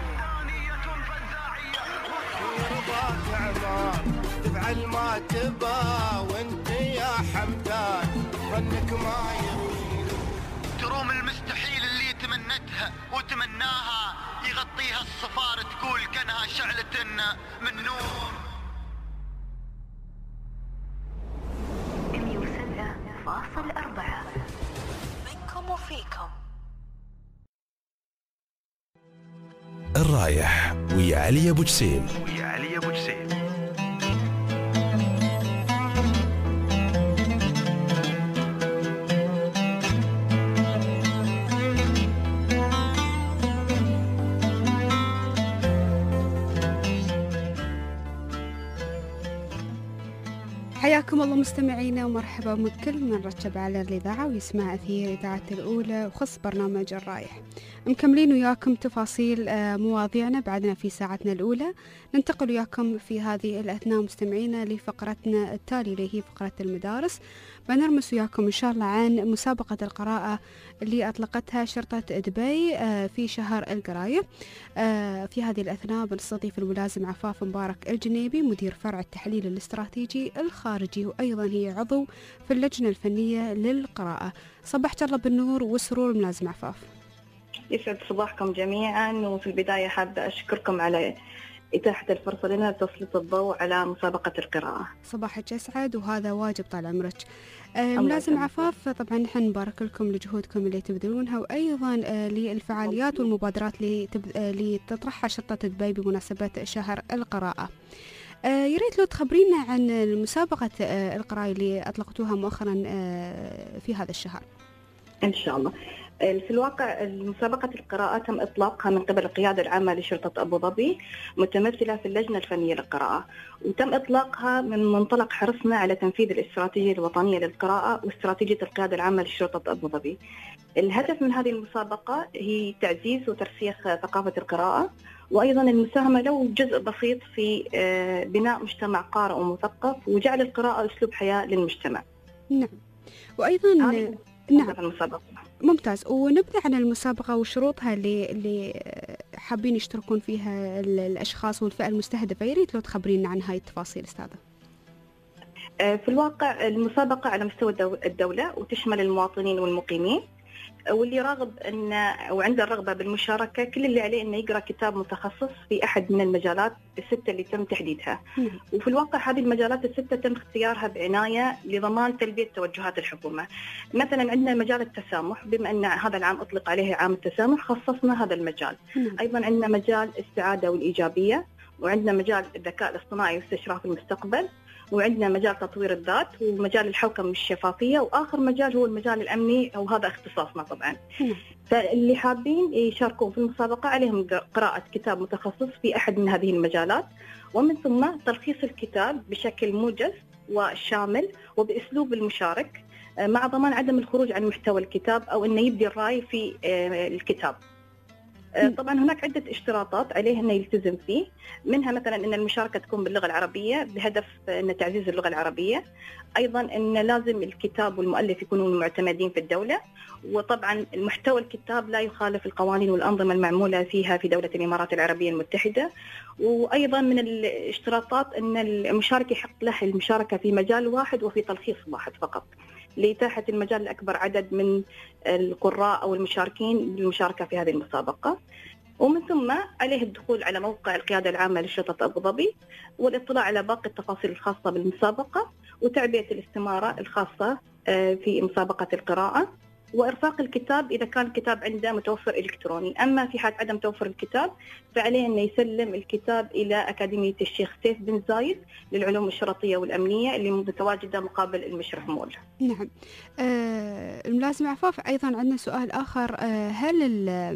رضاك عمار تفعل ما تبا وانت يا حمدان ظنك ما يغير. تروم المستحيل اللي تمنتها وتمناها يغطيها الصفار تقول كانها شعلة من نور. 107.4 منكم وفيكم. الرايح ويا علي أبو جسيم. حياكم الله مستمعينا ومرحبا بكل من ركب على الإذاعة ويسمع أثير إذاعة الأولى وخص برنامج الرايح. مكملين وياكم تفاصيل مواضيعنا بعدنا في ساعتنا الأولى. ننتقل وياكم في هذه الأثناء مستمعينا لفقرتنا التالية اللي هي فقرة المدارس. بنرمس وياكم إن شاء الله عن مسابقة القراءة اللي أطلقتها شرطة دبي في شهر القراية. في هذه الأثناء بنستضيف الملازم عفاف مبارك الجنيبي مدير فرع التحليل الاستراتيجي الخارجي وأيضا هي عضو في اللجنة الفنية للقراءة. صبحت الله بالنور والسرور ملازم عفاف. يسعد صباحكم جميعا، وفي البداية حابة أشكركم على إتاحة الفرصة لنا لتسليط الضوء على مسابقة القراءة. صباحك أسعد وهذا واجب طال عمرك. ملازم عفاف، طبعا نحن نبارك لكم لجهودكم اللي تبذلونها وأيضا للفعاليات والمبادرات اللي تطرحها شرطة دبي بمناسبة شهر القراءة. يريد لو تخبرينا عن مسابقة القراءة اللي أطلقتوها مؤخرا في هذا الشهر. إن شاء الله. في الواقع مسابقة القراءة تم إطلاقها من قبل القيادة العامة لشرطة أبو ظبي متمثلة في اللجنة الفنية للقراءة، وتم إطلاقها من منطلق حرصنا على تنفيذ الاستراتيجية الوطنية للقراءة واستراتيجية القيادة العامة لشرطة أبو ظبي. الهدف من هذه المسابقة هي تعزيز وترسيخ ثقافة القراءة، وأيضا المساهمة لو جزء بسيط في بناء مجتمع قارئ ومثقف وجعل القراءة أسلوب حياة للمجتمع. نعم، وأيضا نعم المسابقة. ممتاز. ونبدأ عن المسابقة وشروطها اللي حابين يشتركون فيها الأشخاص والفئة المستهدفة. يريد لو تخبرينا عن هاي التفاصيل أستاذة. في الواقع المسابقة على مستوى الدولة وتشمل المواطنين والمقيمين، واللي راغب وعنده الرغبة بالمشاركة كل اللي عليه إنه يقرأ كتاب متخصص في أحد من المجالات الستة اللي تم تحديدها. وفي الواقع هذه المجالات الستة تم اختيارها بعناية لضمان تلبية توجهات الحكومة. مثلا عندنا مجال التسامح، بما أن هذا العام أطلق عليه عام التسامح خصصنا هذا المجال. أيضا عندنا مجال السعادة والإيجابية، وعندنا مجال الذكاء الاصطناعي واستشراف المستقبل، وعندنا مجال تطوير الذات، ومجال الحوكمة والشفافية، وآخر مجال هو المجال الأمني وهذا اختصاصنا طبعا. فاللي حابين يشاركون في المسابقة عليهم قراءة كتاب متخصص في أحد من هذه المجالات، ومن ثم تلخيص الكتاب بشكل موجز وشامل وبأسلوب المشارك، مع ضمان عدم الخروج عن محتوى الكتاب أو أنه يبدي الرأي في الكتاب. طبعا هناك عدة اشتراطات عليه أنه يلتزم فيه، منها مثلا أن المشاركة تكون باللغة العربية بهدف أن تعزيز اللغة العربية، أيضا أن لازم الكتاب والمؤلف يكونوا معتمدين في الدولة، وطبعا المحتوى الكتاب لا يخالف القوانين والأنظمة المعمولة فيها في دولة الإمارات العربية المتحدة. وأيضا من الاشتراطات أن المشارك يحق له المشاركة في مجال واحد وفي تلخيص واحد فقط، لإتاحة المجال لأكبر عدد من القراء أو المشاركين للمشاركة في هذه المسابقة. ومن ثم عليه الدخول على موقع القيادة العامة لشرطة أبو ظبي والاطلاع على باقي التفاصيل الخاصة بالمسابقة وتعبئة الاستمارة الخاصة في مسابقة القراءة، وإرفاق الكتاب إذا كان الكتاب عنده متوفر إلكتروني. أما في حال عدم توفر الكتاب فعليه أن يسلم الكتاب إلى أكاديمية الشيخ سيف بن زايد للعلوم الشرطية والأمنية اللي متواجدة مقابل المشرف مول. نعم. الملازم عفاف، أيضا عندنا سؤال آخر. هل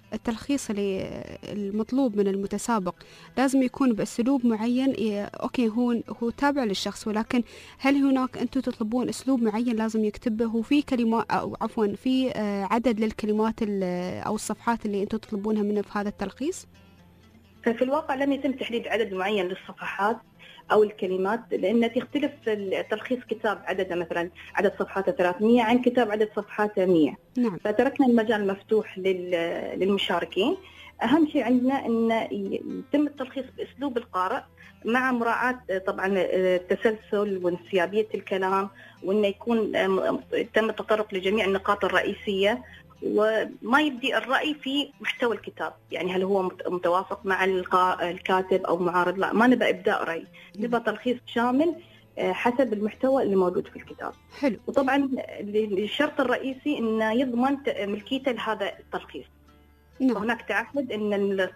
التلخيص اللي المطلوب من المتسابق لازم يكون بأسلوب معين؟ أوكي هو تابع للشخص، ولكن هل هناك أنتم تطلبون أسلوب معين لازم يكتبه، وفي كلمات أو عفوا في عدد للكلمات أو الصفحات اللي أنتم تطلبونها منه في هذا التلخيص؟ ففي الواقع لم يتم تحديد عدد معين للصفحات أو الكلمات، لأن تختلف التلخيص كتاب عدده مثلا عدد صفحاته 300 عن كتاب عدد صفحاته 100. نعم. فتركنا المجال مفتوح للمشاركين. أهم شيء عندنا أن يتم التلخيص بأسلوب القارئ مع مراعاة طبعا التسلسل وانسيابية الكلام، وأنه يكون تم التطرق لجميع النقاط الرئيسية، وما يبدي الرأي في محتوى الكتاب، يعني هل هو متوافق مع الكاتب أو معارض. لا، ما نبى إبداء رأي، نبى تلخيص شامل حسب المحتوى اللي موجود في الكتاب. حلو. وطبعا الشرط الرئيسي أنه يضمن ملكيته لهذا التلخيص. نعم. هناك تعهد أن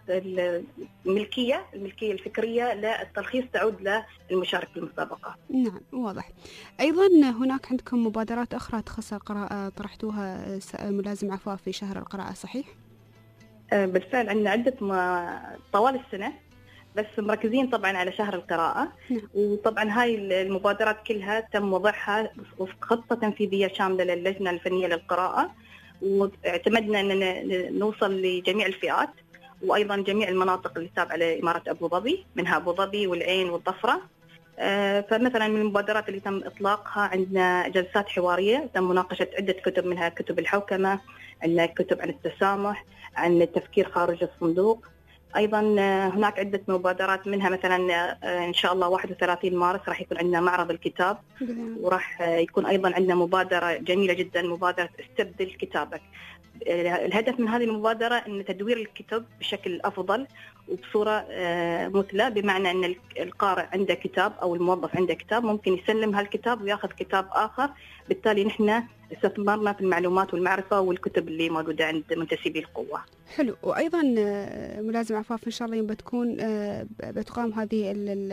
الملكية الفكرية للتلخيص تعود للمشارك في المسابقة. نعم، واضح. أيضا هناك عندكم مبادرات أخرى تخص القراءة طرحتوها ملازم عفاف في شهر القراءة، صحيح؟ بالفعل عندنا عدة طوال السنة، بس مركزين طبعا على شهر القراءة. وطبعا هاي المبادرات كلها تم وضعها وفق خطة تنفيذية شاملة للجنة الفنية للقراءة، واعتمدنا أن نوصل لجميع الفئات وأيضا جميع المناطق اللي تابعة لإمارة أبو ظبي، منها أبو ظبي والعين والضفرة. فمثلا من المبادرات اللي تم إطلاقها عندنا جلسات حوارية تم مناقشة عدة كتب، منها كتب الحوكمة، عندنا كتب عن التسامح، عن التفكير خارج الصندوق. أيضا هناك عدة مبادرات، منها مثلا إن شاء الله 31 مارس راح يكون عندنا معرض الكتاب، وراح يكون أيضا عندنا مبادرة جميلة جدا، مبادرة استبدل كتابك. الهدف من هذه المبادرة أن تدوير الكتب بشكل أفضل وبصورة مثلى، بمعنى أن القارئ عنده كتاب أو الموظف عنده كتاب ممكن يسلم هالكتاب ويأخذ كتاب آخر، بالتالي نحن استثمرنا في المعلومات والمعرفة والكتب اللي موجودة عند منتسبي القوة. حلو. وأيضا ملازم عفاف إن شاء الله يوم بتقام هذه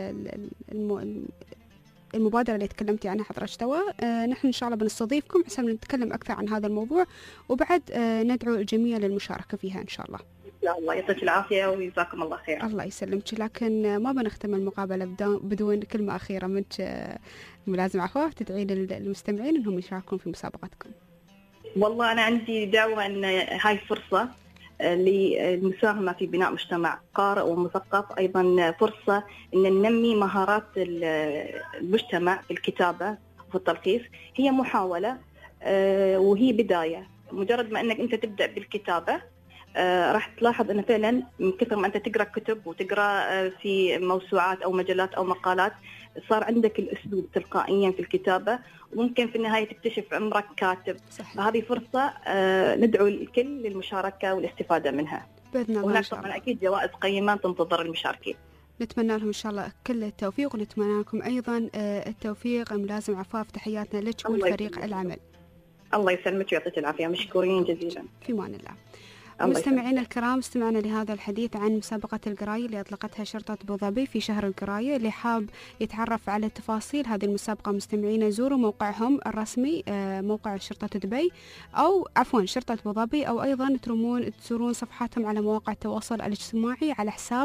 المبادرة اللي تكلمتي عنها حضرتك توا، نحن إن شاء الله بنستضيفكم عشان نتكلم أكثر عن هذا الموضوع، وبعد ندعو الجميع للمشاركة فيها إن شاء الله. الله يعطيك العافية ويجزاكم الله خير. الله يسلمك. لكن ما بنختم المقابلة بدون كلمة أخيرة منك ملازم عفاف تدعي للمستمعين أنهم يشاركون في مسابقتكم. والله أنا عندي دعوة أن هاي فرصة للمساهمة في بناء مجتمع قارئ ومثقف، أيضا فرصة أن ننمي مهارات المجتمع في الكتابة وفي التلخيص. هي محاولة وهي بداية، مجرد ما أنك أنت تبدأ بالكتابة راح تلاحظ أن فعلا من كثر ما أنت تقرأ كتب وتقرأ في موسوعات أو مجلات أو مقالات، صار عندك الأسلوب تلقائيا في الكتابة، وممكن في النهاية تكتشف عمرك كاتب. فهذه فرصة ندعو الكل للمشاركة والاستفادة منها بإذن الله. وهناك طبعا أكيد جوائز قيمة تنتظر المشاركين. نتمنى لهم إن شاء الله كل التوفيق، ونتمنى لكم أيضا التوفيق. ملازم عفاف تحياتنا لك ولفريق العمل. الله يسلمك ويعطيك العافية، مشكورين جزيلا. في أمان الله. مستمعينا الكرام، استمعنا لهذا الحديث عن مسابقة القراية اللي أطلقتها شرطة أبو ظبي في شهر القراية. اللي حاب يتعرف على تفاصيل هذه المسابقة مستمعينا زوروا موقعهم الرسمي، موقع شرطة دبي أو عفوا شرطة أبو ظبي، أو أيضا تزورون صفحاتهم على مواقع التواصل الاجتماعي على حساب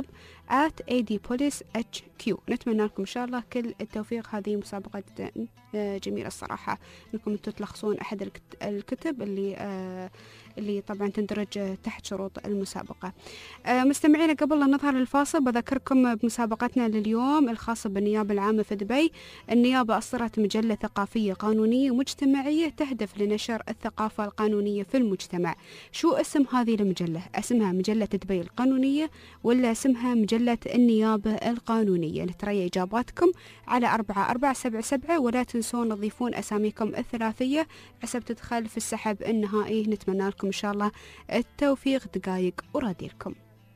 @adpolishq. نتمنى لكم إن شاء الله كل التوفيق. هذه مسابقة جميلة الصراحة، أنكم تلخصون أحد الكتب اللي طبعا تندرج تحت شروط المسابقة. مستمعينا قبل لا نظهر للفاصل بذكركم بمسابقتنا لليوم الخاصة بالنيابة العامة في دبي. النيابة أصدرت مجلة ثقافية قانونية مجتمعية تهدف لنشر الثقافة القانونية في المجتمع. شو اسم هذه المجلة؟ اسمها مجلة دبي القانونية ولا اسمها مجلة النيابة القانونية؟ نترى إجاباتكم على 4477، ولا تنسون تضيفون أساميكم الثلاثية حسب تدخل في السحب النهائي. نتمنى لكم إن شاء الله التوفيق. دقائق وراديلكم.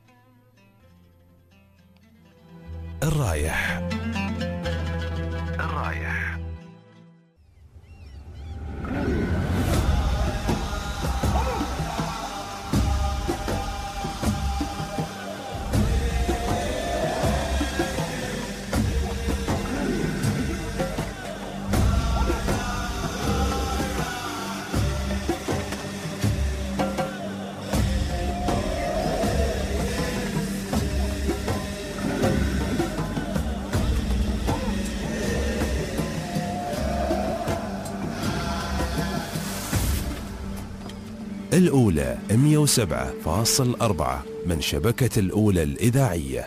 الرايح الأولى 107.4 من شبكة الأولى الإذاعية.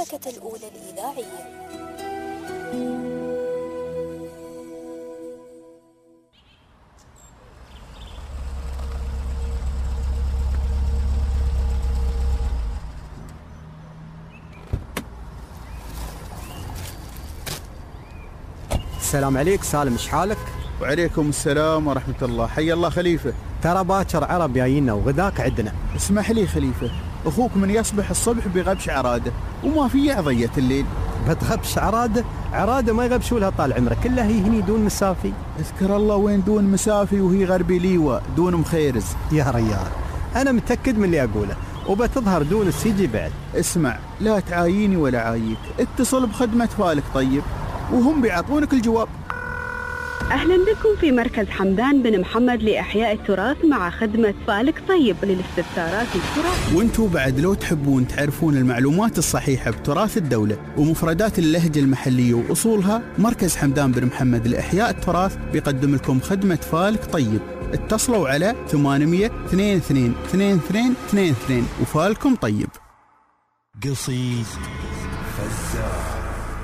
السلام عليك سالم، ايش حالك؟ وعليكم السلام ورحمة الله. حي الله خليفة. ترى باكر عرب جايينا وغداك عندنا. اسمح لي خليفة، أخوك من يصبح الصبح بغبش عرادة وما في عضية الليل. بتغبش عرادة؟ عرادة ما يغبشوا لها طال عمرك، كلها هي هني دون مسافي. اذكر الله وين دون مسافي وهي غربي ليوة دون مخيرز. يا ريال أنا متأكد من اللي أقوله، وبتظهر دون السيجي بعد. اسمع، لا تعاييني ولا عاييك، اتصل بخدمة فالك طيب وهم بيعطونك الجواب. أهلا بكم في مركز حمدان بن محمد لإحياء التراث مع خدمة فالك طيب للاستفسارات التراث. وانتوا بعد لو تحبون تعرفون المعلومات الصحيحة بتراث الدولة ومفردات اللهجة المحلية وأصولها، مركز حمدان بن محمد لإحياء التراث بيقدم لكم خدمة فالك طيب. اتصلوا على 800 22 22 22 وفالكم طيب. قصيد فزاع.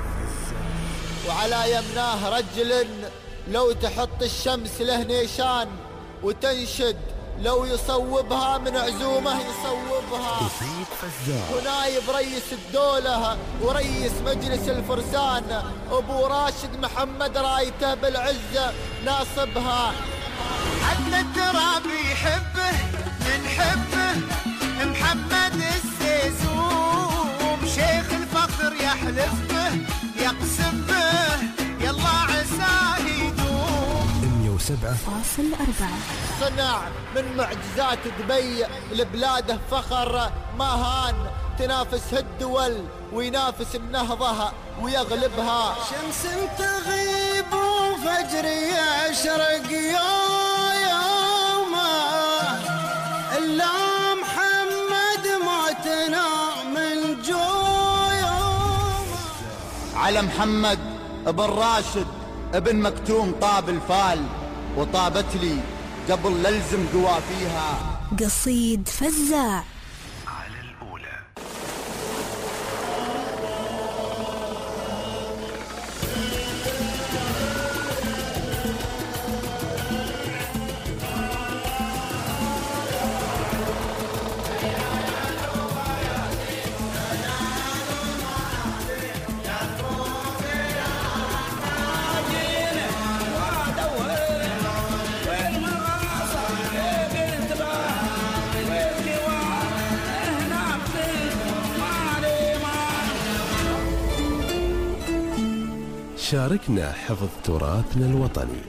وعلى يمناه رجل لو تحط الشمس له نيشان وتنشد لو يصوبها من عزومه يصوبها. قصيد فزاع. ونايب رئيس الدولة ورئيس مجلس الفرسان أبو راشد محمد رايته بالعزة ناصبها. عدنا التراب يحبه نحبه محمد السيسوم، شيخ الفخر يحلف به يقسم به يلا عساه يدوم. 107.4 صنع من معجزات دبي لبلاده فخر ما هان، تنافسها الدول وينافس النهضة ويغلبها. شمس تغيب وفجر يشرق يومه إلا محمد موتنا من جويومه. على محمد ابن راشد ابن مكتوم طاب الفال وطابت لي قبل للزم قوافيها. قصيد فزاع. شاركنا حفظ تراثنا الوطني.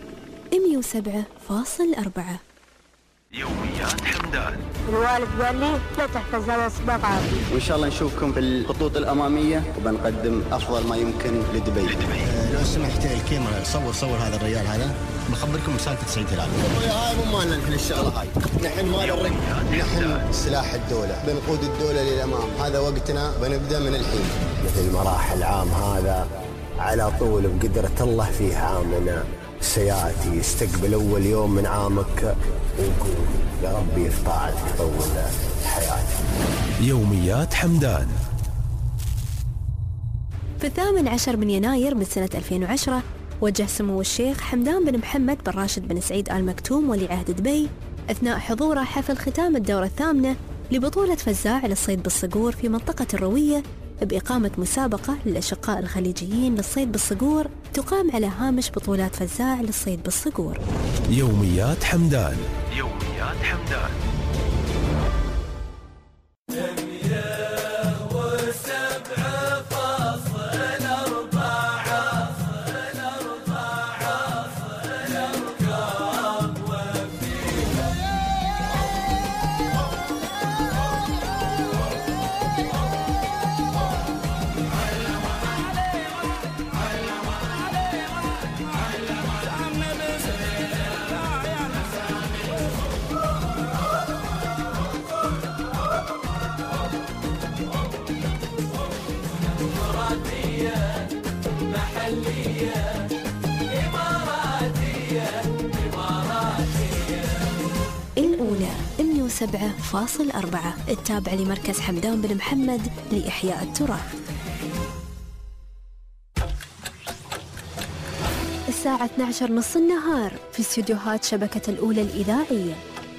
107.4 يوميات حمدان. الوالد قال لي لا تحفظ هذا سباق عربي. وإن شاء الله نشوفكم في الخطوط الأمامية وبنقدم أفضل ما يمكن لدبي. لو سمحت الكاميرا صور هذا الرجال هذا، بخبركم رسالة 90 هلال. هاي مو مالنا في الشغلة هاي، نحن ما نحن سلاح الدولة، بنقود الدولة للأمام، هذا وقتنا بنبدأ من الحين. مثل مراحل عام هذا على طول بقدرة الله فيه عامنا سياتي يستقبل أول يوم من عامك ونقول يا ربي في طاعتك طول حياتي. يوميات حمدان. في 18 من يناير من سنة 2010 وجه سمو الشيخ حمدان بن محمد بن راشد بن سعيد آل مكتوم ولي عهد دبي أثناء حضوره حفل ختام الدورة الثامنة لبطولة فزاع للصيد بالصقور في منطقة الروية بإقامة مسابقة للأشقاء الخليجيين للصيد بالصقور تقام على هامش بطولات فزاع للصيد بالصقور. يوميات حمدان. يوميات حمدان. الأولى 107.4 التابع لمركز حمدان بن محمد لإحياء التراث. الساعة 12:30 النهار في استديوهات شبكة الأولى الإذاعية.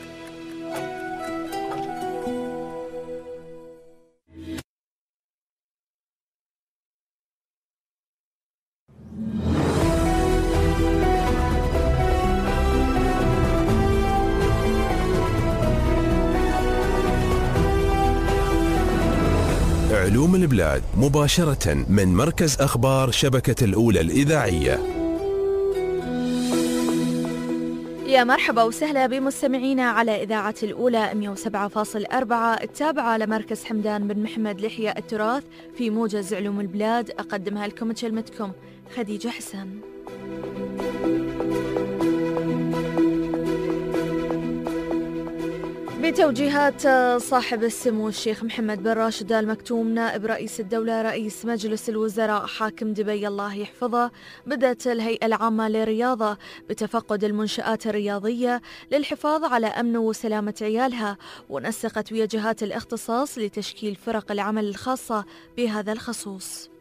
علوم البلاد مباشرة من مركز أخبار شبكة الأولى الإذاعية. يا مرحبا وسهلا بمستمعينا على إذاعة الأولى 107.4 التابعة لمركز حمدان بن محمد لإحياء التراث في موجز علوم البلاد. أقدمها لكم كلمتكم خديجة حسن. بتوجيهات صاحب السمو الشيخ محمد بن راشد آل مكتوم نائب رئيس الدولة رئيس مجلس الوزراء حاكم دبي الله يحفظه، بدأت الهيئة العامة للرياضة بتفقد المنشآت الرياضية للحفاظ على أمن وسلامة عيالها، ونسقت ويا جهات الاختصاص لتشكيل فرق العمل الخاصة بهذا الخصوص.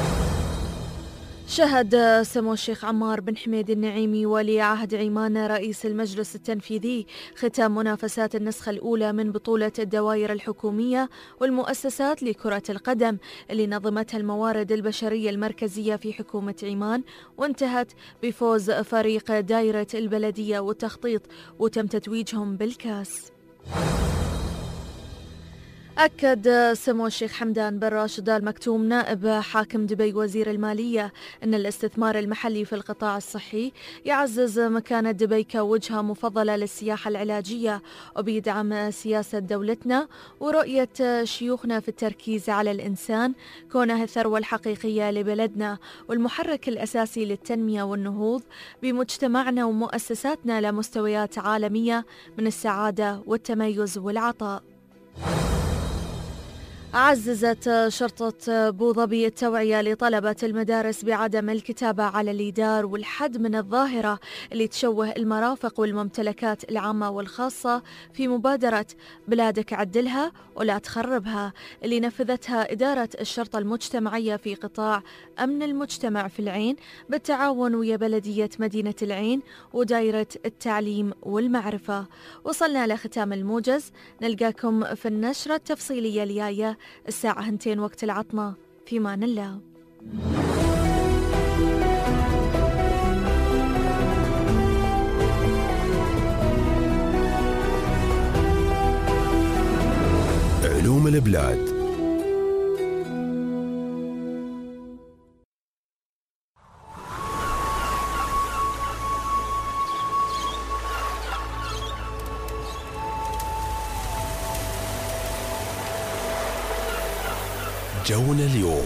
شهد سمو الشيخ عمار بن حميد النعيمي ولي عهد عمان رئيس المجلس التنفيذي ختام منافسات النسخة الأولى من بطولة الدوائر الحكومية والمؤسسات لكرة القدم اللي نظمتها الموارد البشرية المركزية في حكومة عمان، وانتهت بفوز فريق دائرة البلدية والتخطيط وتم تتويجهم بالكاس. أكد سمو الشيخ حمدان بن راشد آل مكتوم نائب حاكم دبي وزير المالية أن الاستثمار المحلي في القطاع الصحي يعزز مكانة دبي كوجهة مفضلة للسياحة العلاجية، وبيدعم سياسة دولتنا ورؤية شيوخنا في التركيز على الإنسان كونه الثروة الحقيقية لبلدنا والمحرك الأساسي للتنمية والنهوض بمجتمعنا ومؤسساتنا لمستويات عالمية من السعادة والتميز والعطاء. عززت شرطة بوظبي التوعية لطلبة المدارس بعدم الكتابة على الإيدار والحد من الظاهرة اللي تشوه المرافق والممتلكات العامة والخاصة في مبادرة بلادك عدلها ولا تخربها اللي نفذتها إدارة الشرطة المجتمعية في قطاع أمن المجتمع في العين بالتعاون ويا بلدية مدينة العين ودائرة التعليم والمعرفة. وصلنا لختام الموجز، نلقاكم في النشرة التفصيلية الجاية الساعة 2 وقت العطمة. في مان الله. علوم البلاد. جونا اليوم.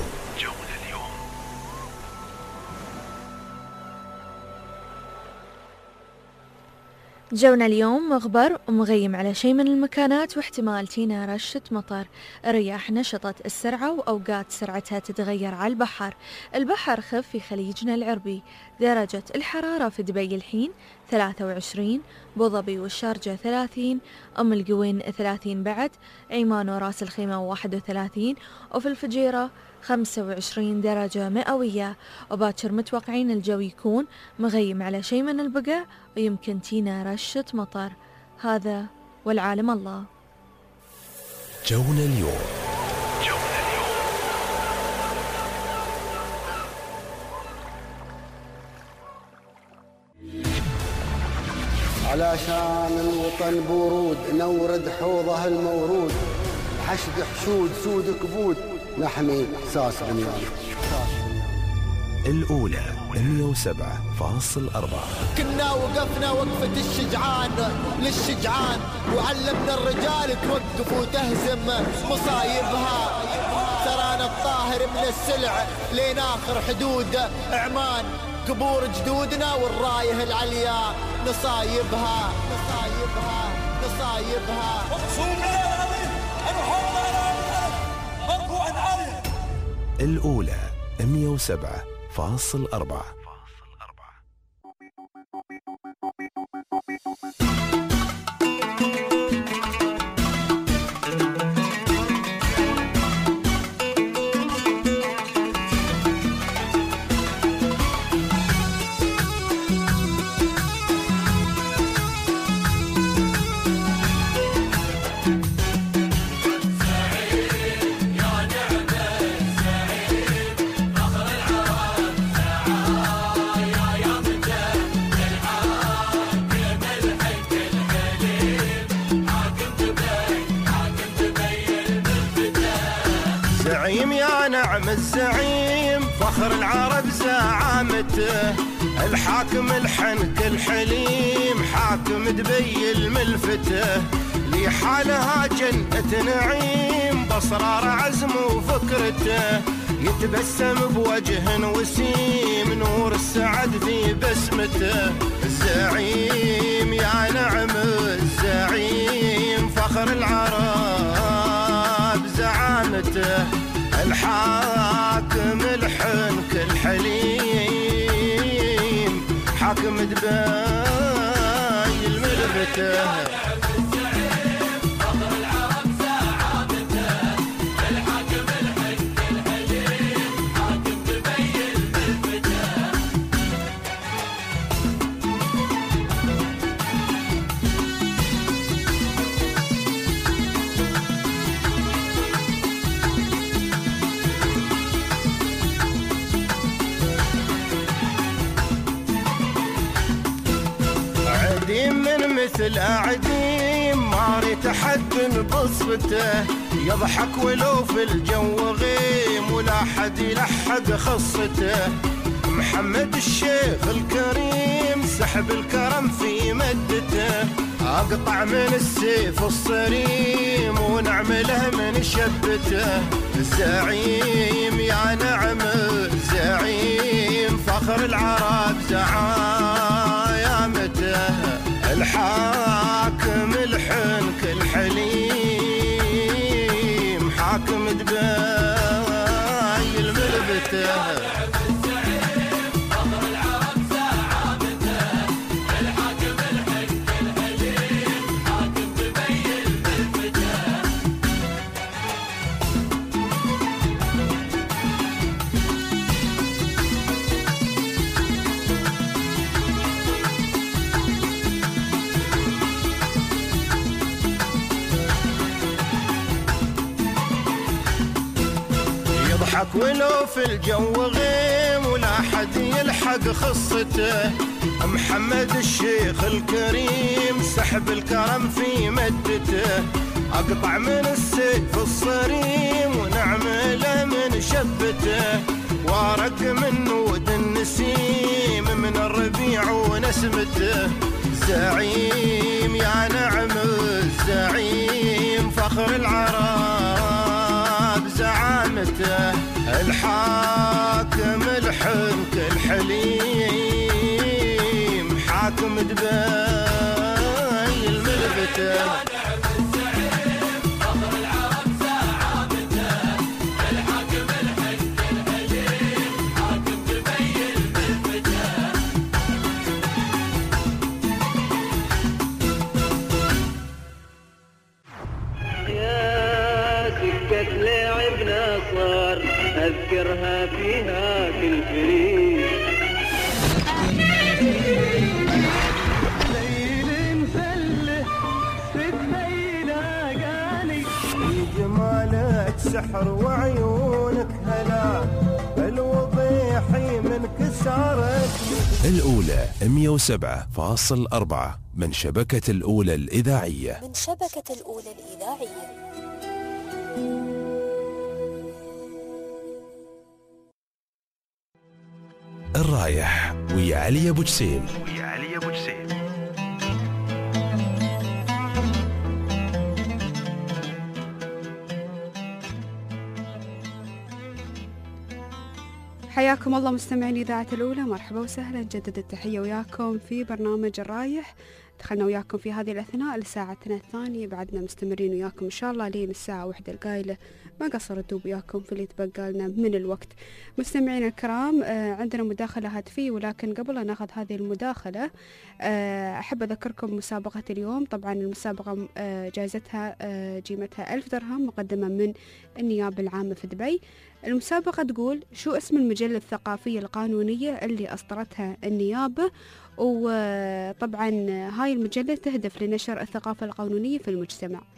جونا اليوم مغبر ومغيم على شيء من المكانات واحتمال تينا رشة مطر. الرياح نشطت السرعة وأوقات سرعتها تتغير على البحر. البحر خف في خليجنا العربي. درجة الحرارة في دبي الحين 23، بوظبي والشارجة 30، أم القوين 30 بعد، عمان وراس الخيمة 31، وفي الفجيرة 25 درجة مئوية. وباكر متوقعين الجو يكون مغيم على شيء من البقع ويمكن تينا رشة مطر. هذا والعالم الله. جونا اليوم. علشان الوطن بورود نورد حوضه المورود، حشد حشود سود كبود نحمي احساس بنيان. الأولى 107.4. كنا وقفنا وقفة الشجعان للشجعان، وعلمنا الرجال توقف وتهزم مصايبها. ترانا الطاهر من السلع لين آخر حدود عمان، قبور جدودنا والرايه العليا نصايبها نصايبها نصايبها. الأولى 107.4. نعم الزعيم فخر العرب زعامته، الحاكم الحنك الحليم حاكم دبي الملفته، لي حالها جنة نعيم بأسرار عزم وفكرته، يتبسم بوجه وسيم نور السعد في بسمته، الزعيم يا نعم الزعيم فخر العرب زعامته، الحاكم الحنك الحليم حاكم دبي الملفته. مثل أعديم ما ريت حد بصفته، يضحك ولو في الجو غيم ولا حد يلحق خصته، محمد الشيخ الكريم سحب الكرم في مدته، أقطع من السيف الصريم ونعمله من شبته، الزعيم يا نعم الزعيم فخر العرب زعامته، الحاكم الحنك الحليم حاكم دبي الملفته. يضحك ولو في الجو غيم ولا حد يلحق خصته، محمد الشيخ الكريم سحب الكرم في مدته، أقطع من السيف الصريم ونعمله من شبته، وارق من نود النسيم من الربيع ونسمته، زعيم يا نعم الزعيم فخر العرب زعامته، الحاكم الحنك الحليم حاكم دبي الملفته. أذكرها فيها كل فريق، ليل مسله ستين أغاني، جمالك سحر وعيونك هلا، الوضيحي من كسارك. الأولى 107.4 من شبكة الأولى الإذاعية. الرايح ويا علي أبو جسيم. حياكم الله مستمعين إذاعة الأولى، مرحبا وسهلا، جدد التحية وياكم في برنامج الرايح. دخلنا وياكم في هذه الأثناء لساعتنا الثانية، بعدنا مستمرين وياكم إن شاء الله لين الساعة 1 القايلة، ما قصر الدوب وياكم في اللي يتبقى لنا من الوقت. مستمعين الكرام، عندنا مداخلة هاتفية، ولكن قبل أن ناخذ هذه المداخلة أحب أذكركم مسابقة اليوم. طبعا المسابقة جائزتها قيمتها 1000 درهم مقدمة من النيابة العامة في دبي. المسابقة تقول: شو اسم المجلة الثقافية القانونية اللي أصدرتها النيابة؟ وطبعا هاي المجلة تهدف لنشر الثقافة القانونية في المجتمع.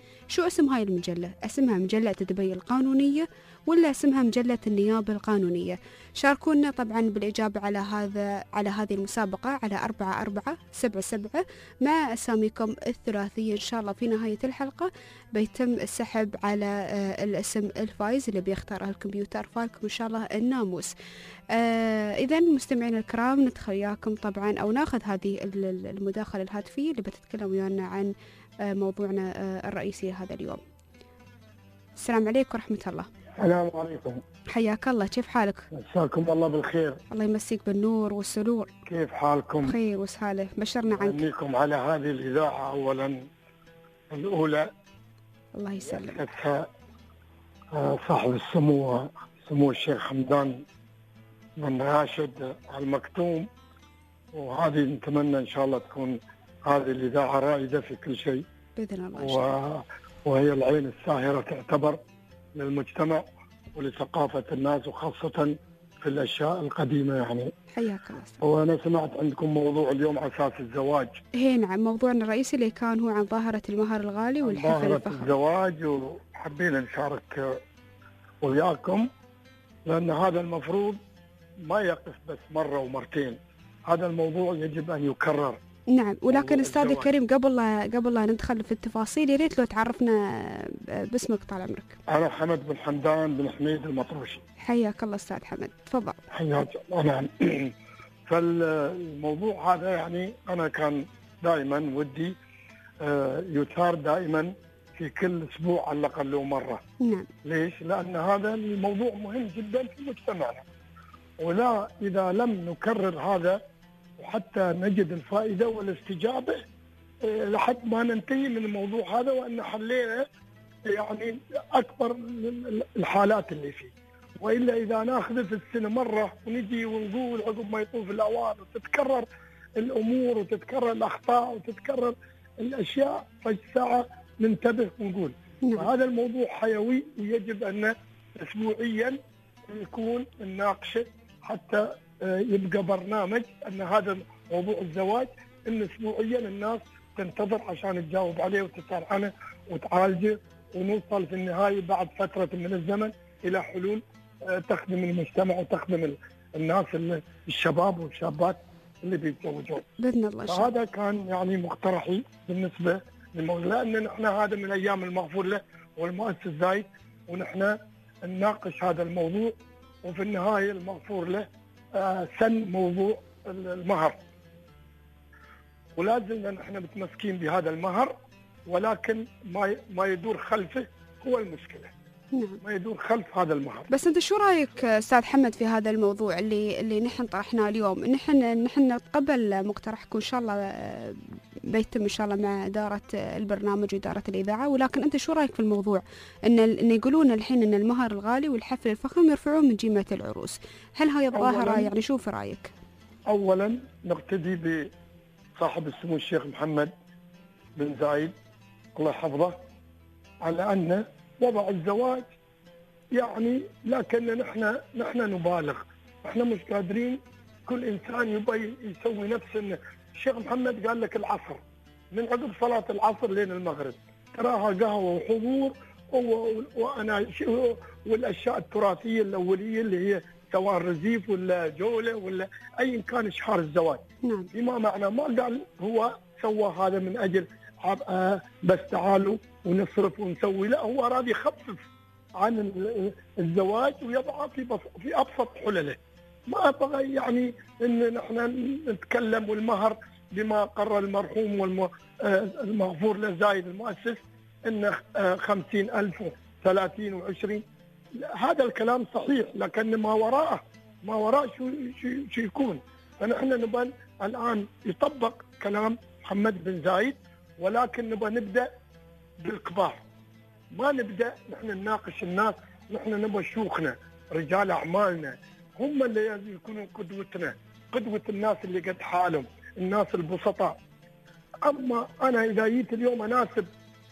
شو اسم هاي المجلة؟ اسمها مجلة دبي القانونية ولا اسمها مجلة النيابة القانونية؟ شاركونا طبعا بالإجابة على هذه المسابقة على 4477 مع أساميكم الثلاثية. إن شاء الله في نهاية الحلقة بيتم السحب على الاسم الفايز اللي بيختاره الكمبيوتر فالكم إن شاء الله الناموس. إذا مستمعين الكرام ندخل وياكم طبعا أو ناخذ هذه المداخلة الهاتفية اللي بتتكلم ويانا عن موضوعنا الرئيسي هذا اليوم. السلام عليكم ورحمة الله. السلام عليكم. حياك الله، كيف حالك؟ مساكم الله بالخير. الله يمسيك بالنور والسرور. كيف حالكم؟ خير وسهالة، بشرنا عنك. أهنيكم على هذه الإذاعة أولا الأولى. الله يسلمك. صاحب السمو سمو الشيخ حمدان بن راشد المكتوم، وهذه نتمنى إن شاء الله تكون هذه الإذاعة رائدة في كل شيء بإذن الله. وهي العين الساهرة تعتبر للمجتمع ولثقافة الناس وخاصة في الأشياء القديمة يعني. حياك الله. وأنا سمعت عندكم موضوع اليوم على أساس الزواج. نعم، موضوعنا الرئيسي اللي كان هو عن ظاهرة المهر الغالي والحفل الفخم. ظاهرة الزواج، وحبينا نشارك وياكم لأن هذا المفروض ما يقف بس مرة ومرتين، هذا الموضوع يجب أن يكرر. نعم، ولكن أستاذ الكريم قبل لا ندخل في التفاصيل يا ريت لو تعرفنا باسمك طال عمرك. أنا حمد بن حمدان بن حميد المطروشي. حياك الله أستاذ حمد، تفضل. حياك الله. فالموضوع هذا يعني أنا كان دائما ودي يثار دائما في كل أسبوع على الأقل مرة. نعم. ليش؟ لأن هذا الموضوع مهم جدا في مجتمعنا، ولا إذا لم نكرر هذا وحتى نجد الفائدة والاستجابة لحد ما ننتهي من الموضوع هذا وأن حلينا يعني أكبر الحالات اللي فيه. وإلا إذا ناخذ في السنة مرة ونجي ونقول عقب ما يطوف الأوان وتتكرر الأمور وتتكرر الأخطاء وتتكرر الأشياء، فالساعة ننتبه ونقول هذا الموضوع حيوي ويجب أن أسبوعيا يكون نناقشه حتى يبقى برنامج أن هذا موضوع الزواج إن أسبوعيا الناس تنتظر عشان تجاوب عليه وتسأل عنه وتعالجه، ونوصل في النهاية بعد فترة من الزمن إلى حلول تخدم المجتمع وتخدم الناس الشباب والشابات اللي بيتزوجون بإذن الله. فهذا كان يعني مقترحي بالنسبة للموضوع، لأن نحن هذا من أيام المغفور له والمؤسس زايد، ونحن نناقش هذا الموضوع، وفي النهاية المغفور له سن موضوع المهر، ولازم نحن متمسكين بهذا المهر، ولكن ما يدور خلفه هو المشكلة. نعم. ما يدور خلف هذا المهر. بس أنت شو رأيك أستاذ حمد في هذا الموضوع اللي نحن طرحناه اليوم؟ نحن نتقبل مقترحكم إن شاء الله، بيتم إن شاء الله مع إدارة البرنامج وإدارة الإذاعة، ولكن أنت شو رأيك في الموضوع إن يقولون الحين إن المهر الغالي والحفل الفخم يرفعون من جيمة العروس؟ هل هاي الظاهرة يعني شو في رأيك؟ أولا نقتدي بصاحب السمو الشيخ محمد بن زايد الله يحفظه على أن وضع الزواج يعني، لكن نحن نبالغ، احنا مش قادرين. كل انسان يبغى يسوي نفسه. الشيخ محمد قال لك العصر من عقب صلاة العصر لين المغرب تراها قهوة وحضور وانا والاشياء التراثية الاولية اللي هي سواء رزيف ولا جولة ولا اي كان اشهار الزواج. نعم. بما معنى ما قال هو سوى هذا من اجل بس تعالوا ونصرف ونسوي، لا هو أراد يخفف عن الزواج ويضعه في أبسط حلله. ما بغى يعني إن نحن نتكلم والمهر بما قرر المرحوم والمغفور له زايد المؤسس إن 50,000 30 و20. هذا الكلام صحيح، لكن ما وراء شو يكون. فنحن نبغى الآن يطبق كلام محمد بن زايد، ولكن نبغى نبدأ بالكبار، ما نبدأ نحن نناقش الناس. نحن نبغى شيوخنا رجال أعمالنا هم اللي يكونوا قدوتنا، قدوة الناس اللي قد حالهم، الناس البسطاء. أما أنا إذا جيت اليوم أناسب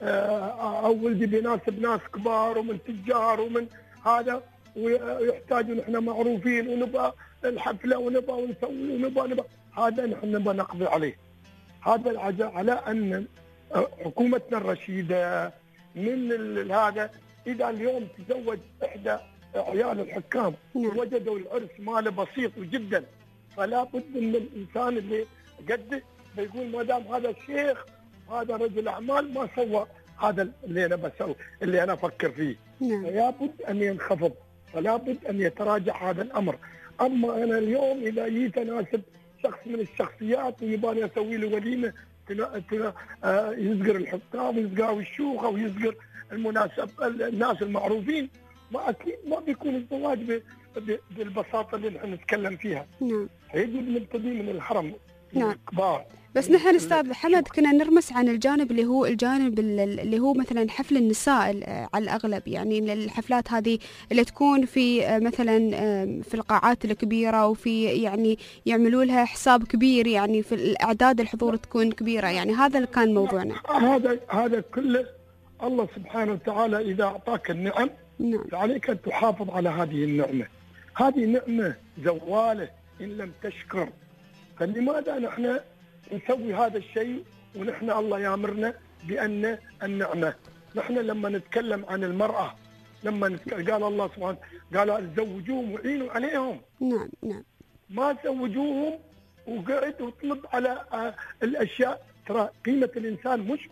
أو ولدي بيناسب ناس كبار ومن تجار ومن هذا، ويحتاجوا نحن معروفين ونبغى الحفلة ونبغى ونسوي ونبغى هذا نحن نبغى نقضي عليه. هذا على أن حكومتنا الرشيدة من هذا. اذا اليوم تزوج احدى عيال الحكام وجدوا العرس ماله بسيط جدا، فلا بد من الانسان اللي قده بيقول ما دام هذا الشيخ هذا رجل اعمال ما سوى هذا اللي انا بسوي اللي انا افكر فيه، فلا بد ان ينخفض، فلا بد ان يتراجع هذا الامر. اما انا اليوم اذا جيت اناسب شخص من الشخصيات ويباني اسوي له وليمه يصقر الحكام ويصقر الشيوخ او يصقر الناس المعروفين، ما اكيد ما بيكون الزواج بالبساطه اللي نحن نتكلم فيها. يجب نبتدي من الحرم الكبار. بس نحن استاذ حمد كنا نرمس عن الجانب اللي هو مثلا حفل النساء على الاغلب، يعني الحفلات هذه اللي تكون في مثلا في القاعات الكبيره وفي يعني يعملوا لها حساب كبير، يعني في الاعداد الحضور تكون كبيره، يعني هذا اللي كان موضوعنا. هذا كله الله سبحانه وتعالى اذا اعطاك النعم فعليك ان تحافظ على هذه النعمه. هذه نعمه زواله ان لم تشكر، فلماذا نحن نسوي هذا الشيء ونحن الله يامرنا بأن النعمة؟ نحن لما نتكلم عن المرأة قال الله سبحانه قال زوجوهم وعينوا عليهم. نعم ما زوجوهم وقعد وطلب على الأشياء. ترى قيمة الإنسان مش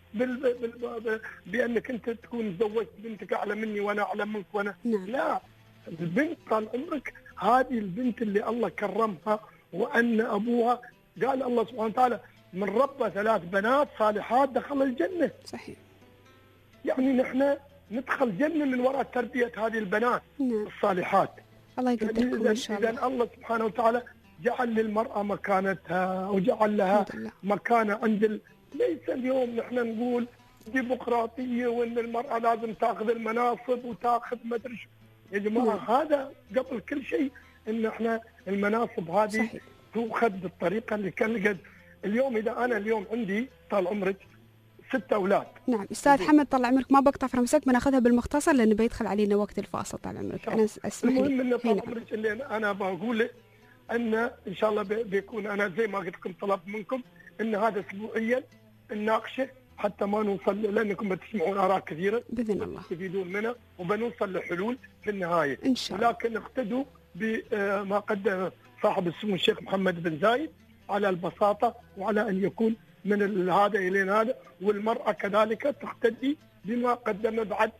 بأنك أنت تكون زوجت بنتك أعلى مني وأنا أعلى منك لا، البنت طال عمرك هذه البنت اللي الله كرمها وأن أبوها قال الله سبحانه وتعالى من ربى 3 بنات صالحات دخل الجنة. صحيح. يعني نحن ندخل جنة من وراء تربية هذه البنات الصالحات. الله يقدركم إن شاء الله. إذن الله سبحانه وتعالى جعل للمرأة مكانتها وجعل لها مكانة عند ليس اليوم نحن نقول ديمقراطية وإن المرأة لازم تأخذ المناصب وتأخذ ما أدري شو. يا جماعة هذا قبل كل شيء إن احنا المناصب هذه تؤخذ بالطريقة اللي كان قد اليوم. إذا أنا اليوم عندي طال عمرك 6 أولاد. نعم أستاذ حمد طال عمرك ما بقطع في رمسك، بناخذها بالمختصر لأنه بيدخل علينا وقت الفاصل. طال عمرك أنا أسمح لي. المهم إن طال عمرك اللي أنا بقوله أن إن شاء الله بيكون أنا زي ما قلت لكم طلب منكم إن هذا أسبوعيا نناقشه حتى ما نوصل، لأنكم بتسمعون آراء كثيرة بإذن الله تستفيدون منها وبنوصل لحلول في النهاية إن شاء الله. ولكن اقتدوا بما قدم صاحب السمو الشيخ محمد بن زايد على البساطة وعلى أن يكون من هذا إلى هذا، والمرأة كذلك تقتدي بما قدم بعد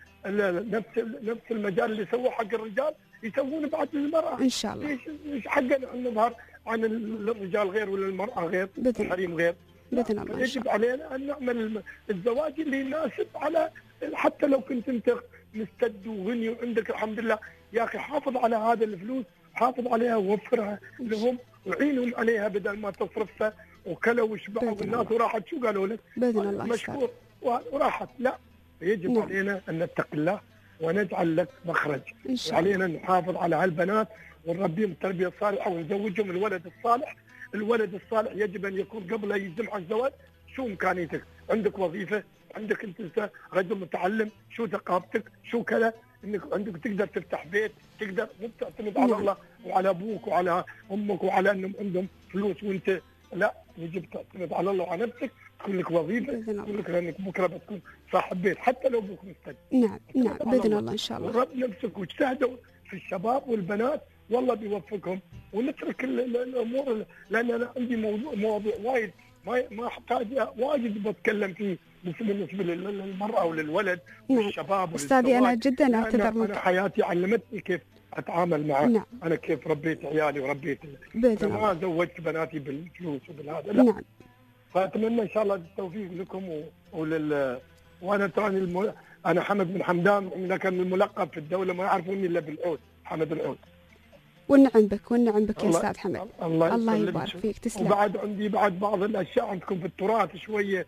نفس المجال اللي سووا حق الرجال يسوون بعد للمرأة إن شاء الله. ليش حقنا أن نظهر عن الرجال غير ولا المرأة غير الحريم غير؟ بإذن الله. يجب علينا أن نعمل الزواج اللي يناسب على حتى لو كنت أنت مستد وغني وعندك الحمد لله يا أخي حافظ على هذا الفلوس، حافظ عليها ووفرها لهم وعينهم عليها بدل ما تصرفها وكلوا وشبعوا الناس وراحت. شو قالوا لك؟ بإذن الله مشكور وراحت. لا، يجب علينا أن نتقي الله ونجعل لك مخرج. علينا نحافظ على هالبنات ونربيهم التربية الصالحة ونزوجهم الولد الصالح. الولد الصالح يجب أن يكون قبل يجمع الزواج شو إمكانيتك، عندك وظيفة، عندك أنت رجل متعلم، شو ثقافتك، شو كذا، انك عندك تقدر تفتح بيت، تقدر مو تعتمد على الله وعلى ابوك وعلى امك وعلى انهم عندهم فلوس وانت لا، يجب تعتمد على الله وعلى نفسك، تكون لك وظيفه، تكون لك لانك بكره بتكون صاحب بيت حتى لو ابوك مستجد. نعم باذن الله ان شاء الله. ورب نفسك واجتهدوا في الشباب والبنات والله بيوفقهم، ونترك الامور لان انا عندي مواضيع وايد ما احتاج واجد بتكلم فيه بالنسبه للمراه وللولد والشباب. استاذي انا جدا اعتذر منك. انا حياتي علمتني كيف اتعامل معه. انا كيف ربيت عيالي وربيت ما زوجت بناتي بالفلوس وبالهذا لا. فاتمنى ان شاء الله التوفيق لكم وانا تراني انا حمد بن حمدان، لكن الملقب في الدوله ما يعرفوني الا بالعود، حمد العود. والنعم بك والنعم بك يا استاذ حمد. الله يبارك فيك، تسلم. وبعد عندي بعض الاشياء عندكم في التراث شويه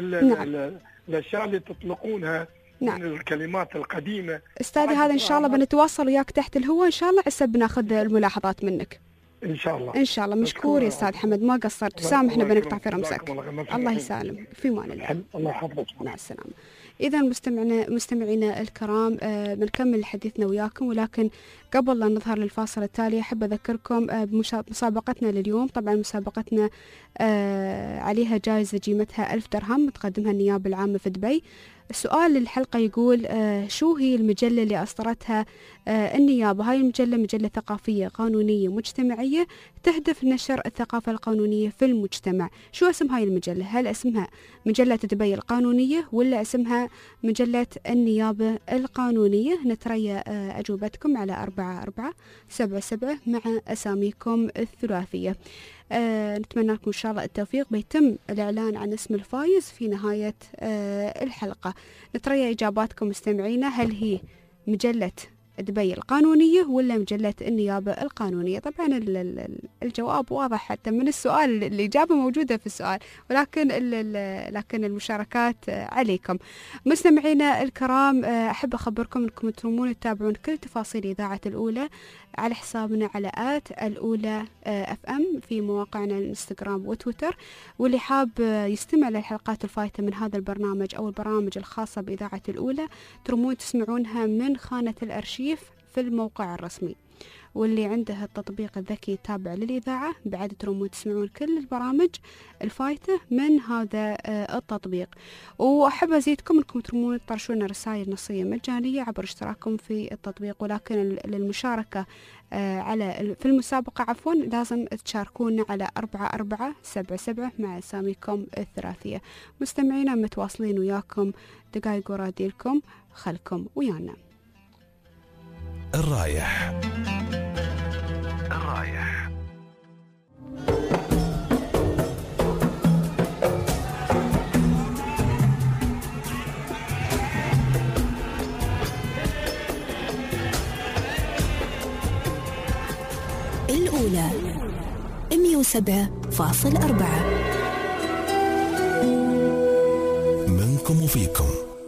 الاشياء اللي تطلقونها من الكلمات القديمه. استاذي هذا ان شاء الله بنتواصل وياك تحت الهواء ان شاء الله، عسى بناخذ الملاحظات منك ان شاء الله. ان شاء الله. مشكور يا استاذ حمد، ما قصرت، سامحنا بنقطع في رمزك. الله يسلمك، في امان الله. الله يحفظك. مع السلامه. إذا مستمعينا الكرام بنكمل حديثنا وياكم، ولكن قبل لا نظهر للفاصل التالي أحب أذكركم بمسابقتنا لليوم. طبعا مسابقتنا عليها جائزة قيمتها 1000 درهم تقدمها النيابة العامة في دبي. السؤال للحلقة يقول شو هي المجلة اللي أصدرتها النيابة؟ هاي المجلة مجلة ثقافية قانونية مجتمعية تهدف نشر الثقافة القانونية في المجتمع. شو اسم هاي المجلة؟ هل اسمها مجلة دبي القانونية ولا اسمها مجلة النيابة القانونية؟ نتريى أجوبتكم على 4477 مع أساميكم الثلاثية. نتمنى لكم إن شاء الله التوفيق. بيتم الإعلان عن اسم الفايز في نهاية الحلقة. نتريى إجاباتكم مستمعينا، هل هي مجلة دبي القانونية ولا مجلة النيابة القانونية؟ طبعا الجواب واضح حتى من السؤال، الإجابة موجودة في السؤال، لكن المشاركات عليكم. مستمعينا الكرام، أحب أخبركم أنكم ترومون تتابعون كل تفاصيل إذاعة الأولى على حسابنا على الأولى FM في مواقعنا الانستغرام وتويتر، واللي حاب يستمع للحلقات الفايتة من هذا البرنامج أو البرامج الخاصة بإذاعة الأولى ترومون تسمعونها من خانة الأرشيف في الموقع الرسمي، واللي عنده التطبيق الذكي التابع للإذاعة بعد ترومون تسمعون كل البرامج الفايتة من هذا التطبيق. وأحب أزيدكم أنكم ترومون تطرشون رسائل نصية مجانية عبر اشتراككم في التطبيق، ولكن للمشاركة في المسابقة لازم تشاركونا على 4477 مع أساميكم الثلاثية. مستمعينا متواصلين وياكم دقايق وراديلكم، خلكم ويانا. الرايح الأولى 107.4 منكم وفيكم.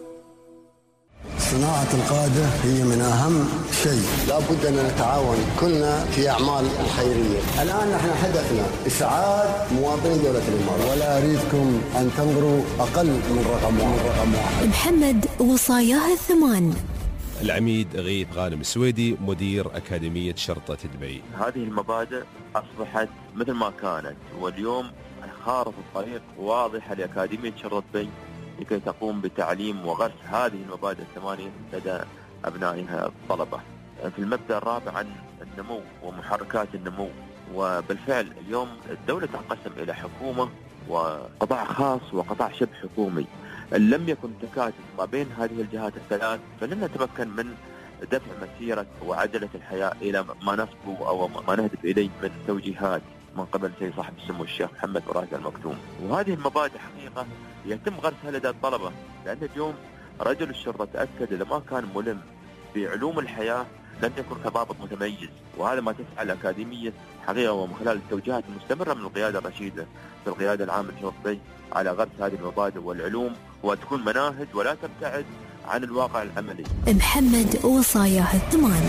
صناعة القادة هي من أهم شيء، لا بد أن نتعاون كلنا في أعمال الخيرية. الآن نحن هدفنا إسعاد مواطني دولة الإمارات، ولا أريدكم أن تنظروا أقل من رقم واحد. محمد وصاياه الثمان. العميد غيث غانم السويدي، مدير أكاديمية شرطة دبي. هذه المبادئ أصبحت مثل ما كانت، واليوم خارطة الطريق واضحة لأكاديمية شرطة دبي لكي تقوم بتعليم وغرس هذه المبادئ الثمانية لدى أبنائها الطلبة. في المبدأ الرابع عن النمو ومحركات النمو، وبالفعل اليوم الدولة تنقسم إلى حكومة وقطاع خاص وقطاع شبه حكومي. إن لم يكن تكاتف ما بين هذه الجهات الثلاث فلن نتمكن من دفع مسيرة وعجلة الحياة إلى ما نصبو أو ما نهدف إليه من توجيهات من قبل سيد صاحب السمو الشيخ محمد بن راشد المكتوم. وهذه المبادئ حقيقة يتم غرسها لدى الطلبة، لأن اليوم رجل الشرطة تأكد إذا ما كان ملم بعلوم الحياة لن يكون كضابط متميز، وهذا ما تسعى الأكاديمية حقيقة ومن خلال التوجيهات المستمرة من القيادة الرشيدة في القيادة العامة للشرطة على غرس هذه المبادئ والعلوم، وتكون مناهج ولا تبتعد عن الواقع العملي. محمد وصاياه الثمان.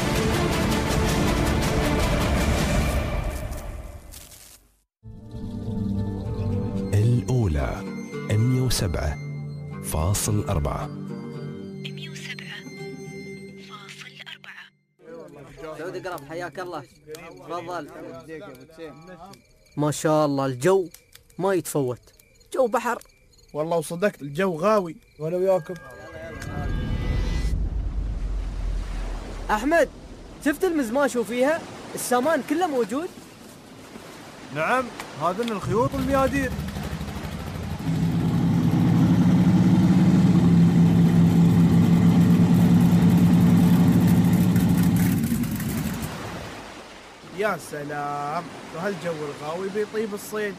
الأولى 107.4. سعودي قرب، حياك الله. تفضل. ما شاء الله الجو ما يتفوت، جو بحر. والله وصدقت الجو غاوي. وانا وياكم. احمد، شفت المزماش وفيها السامان كله موجود؟ نعم، هذن الخيوط والميادين. يا سلام، وهالجو الغاوي بيطيب الصيد.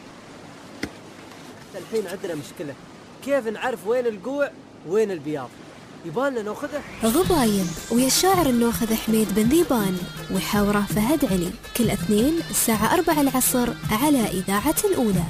الحين عندنا مشكلة، كيف نعرف وين القوع وين البياض؟ يبالنا ناخذه. غبايب ويا الشاعر الناخذ حميد بن ذيبان وحوره فهد علي، كل اثنين الساعة 4 العصر على إذاعة الأولى.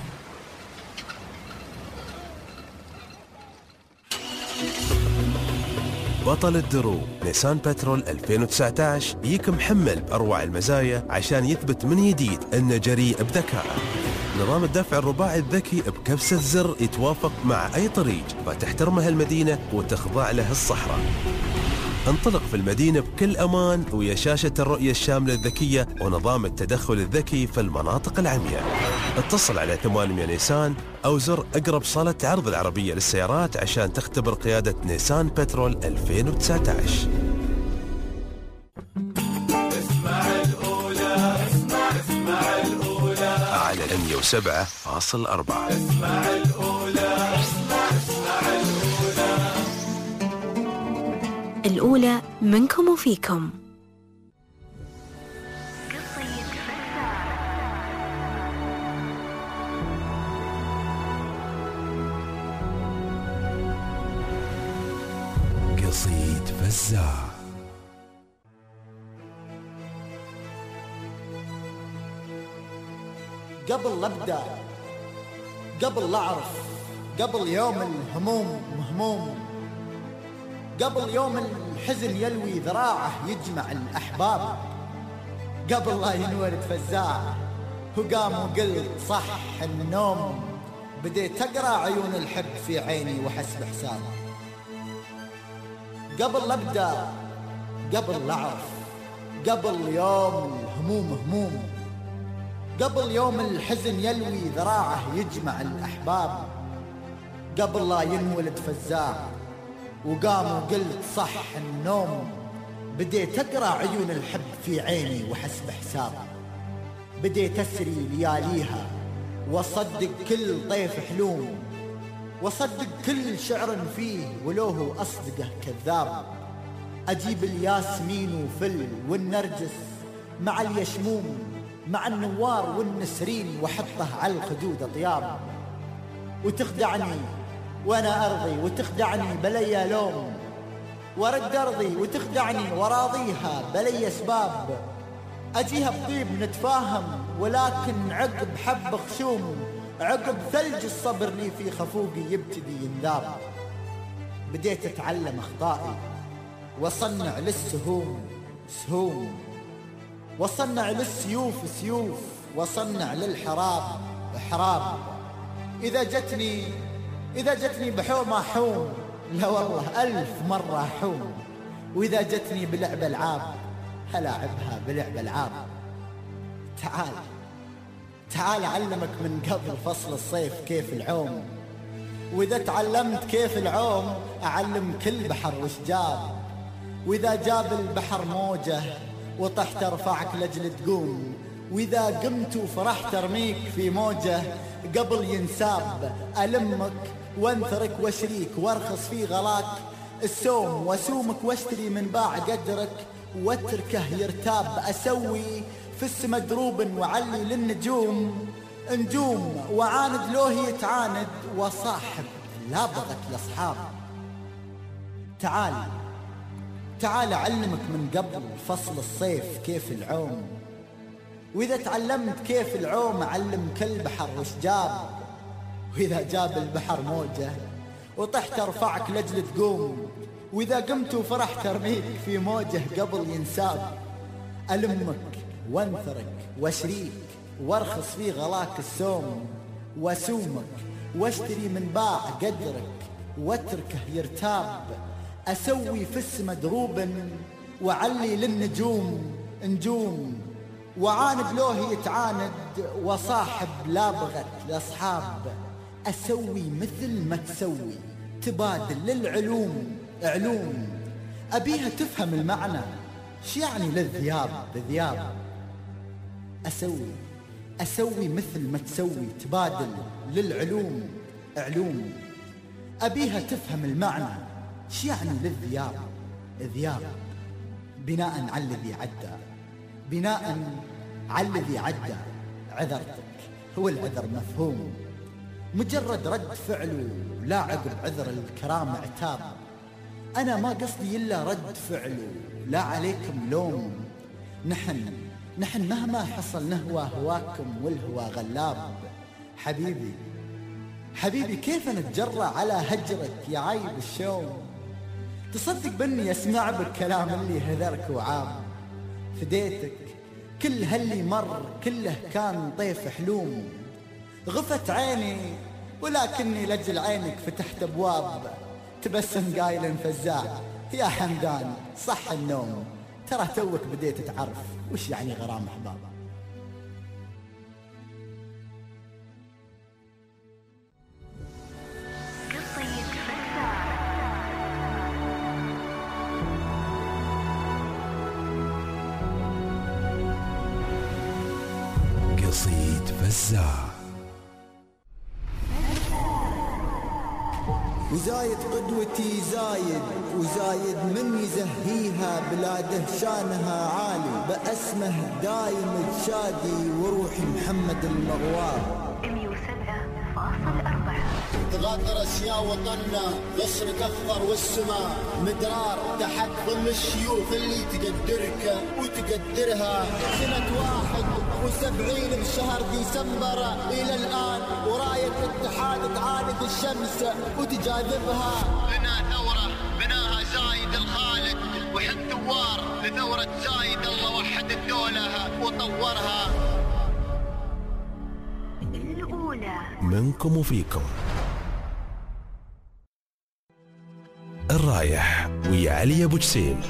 بطل الدروب نيسان بترول 2019 يجيك محمل بأروع المزايا عشان يثبت من جديد أنه جريء بذكاء. نظام الدفع الرباعي الذكي بكبسة زر يتوافق مع أي طريق فتحترمه المدينة وتخضع له الصحراء. انطلق في المدينة بكل أمان ويا شاشة الرؤية الشاملة الذكية ونظام التدخل الذكي في المناطق العمياء. اتصل على 800 نيسان أو زر أقرب صالة عرض العربية للسيارات عشان تختبر قيادة نيسان بترول 2019. على 107.4. اسمع الأولى. الأولى منكم وفيكم. قصيد فزاع. قبل لا ابدا، قبل لا اعرف، قبل يوم الهموم مهموم، قبل يوم الحزن يلوي ذراعه يجمع الاحباب، قبل لا ينولد فزاع وقام وقلت صح النوم، بديت اقرا عيون الحب في عيني وحسب حساب. قبل لا ابدا، قبل لا اعرف، قبل يوم الهموم هموم، قبل يوم الحزن يلوي ذراعه يجمع الأحباب، قبل لا ينولد فزاع وقام وقلت صح النوم، بديت أقرأ عيون الحب في عيني وحسب حساب. بديت أسري لياليها وأصدق كل طيف حلوم، وأصدق كل شعر فيه ولو هو أصدقه كذاب. أجيب الياسمين وفل والنرجس مع اليشموم، مع النوار والنسرين وحطه على الخدود أطياب. وتخدعني وأنا أرضي وتخدعني بلي لوم، ورد أرضي وتخدعني وراضيها بلي أسباب. أجيها بطيب نتفاهم ولكن عقب حب خشوم، عقب ثلج الصبر لي في خفوقي يبتدي ينذاب. بديت أتعلم أخطائي وأصنع للسهوم سهوم، وصنع للسيوف سيوف، وصنع للحراب حراب. إذا جتني بحوم أحوم، لا والله 1000 مرة أحوم. وإذا جتني بلعب ألعاب هلاعبها بلعب ألعاب. تعال أعلمك من قبل فصل الصيف كيف العوم، وإذا تعلمت كيف العوم أعلم كل بحر وش جاب. وإذا جاب البحر موجه وطحت ارفعك لجل تقوم، واذا قمت وفرحت ارميك في موجه قبل ينساب. المك وانثرك واشريك وارخص في غلاك السوم، واسومك واشتري من باع قدرك واتركه يرتاب. اسوي في السما دروب وعلي للنجوم نجوم، وعاند لوه يتعاند وصاحب لا بغت الاصحاب. تعال أعلمك من قبل فصل الصيف كيف العوم، وإذا تعلمت كيف العوم أعلم كل بحر وش جاب. وإذا جاب البحر موجه وطحت أرفعك لجل تقوم، وإذا قمت وفرحت أرميك في موجه قبل ينساب. ألمك وانثرك واشريك وارخص في غلاك السوم، واسومك واشتري من باع قدرك واتركه يرتاب. أسوي في السما دروبا وعلي للنجوم نجوم، وعاند لوه يتعاند وصاحب لا بغت الأصحاب. أسوي مثل ما تسوي تبادل للعلوم علوم، أبيها تفهم المعنى ش يعني للذياب ذياب. أسوي مثل ما تسوي تبادل للعلوم علوم، أبيها تفهم المعنى ش يعني للذياب ذياب. بناء على الذي عدى، بناء على الذي عدى عذرتك هو العذر مفهوم، مجرد رد فعله لا عقب عذر الكرام عتاب. أنا ما قصدي إلا رد فعله لا عليكم لوم. نحن مهما حصل نهوى هواكم والهوى غلاب. حبيبي كيف نتجرأ على هجرك يا عيب الشوم. تصدق بني أسمع بالكلام اللي هذرك وعاب. فديتك كل هاللي مر كله كان طيف حلوم. غفت عيني ولكني لجل عينك فتحت أبواب. تبسم قايل فزاع يا حمدان صح النوم، ترى توك بديت تعرف وش يعني غرام أحباب. قصيد فزاع. وزايد قدوتي زايد وزايد من يزهيها بلاده شانها عالي، بأسمه دايم تشادي وروحي محمد المغوار. 107.4 تغادر اشياء وطننا غصن كفر والسماء مدرار تحت ظل الشيوخ اللي تقدرك وتقدرها. سنة 71 بشهر ديسمبر الى الان وراية الاتحاد تعاند الشمس وتجاذبها. بنا ثورة بناها زايد الخالد وحد ثوار لثورة زايد، الله وحد الدولة وطورها. الأولى منكم وفيكم. الرايح ويا علي أبو جسيم.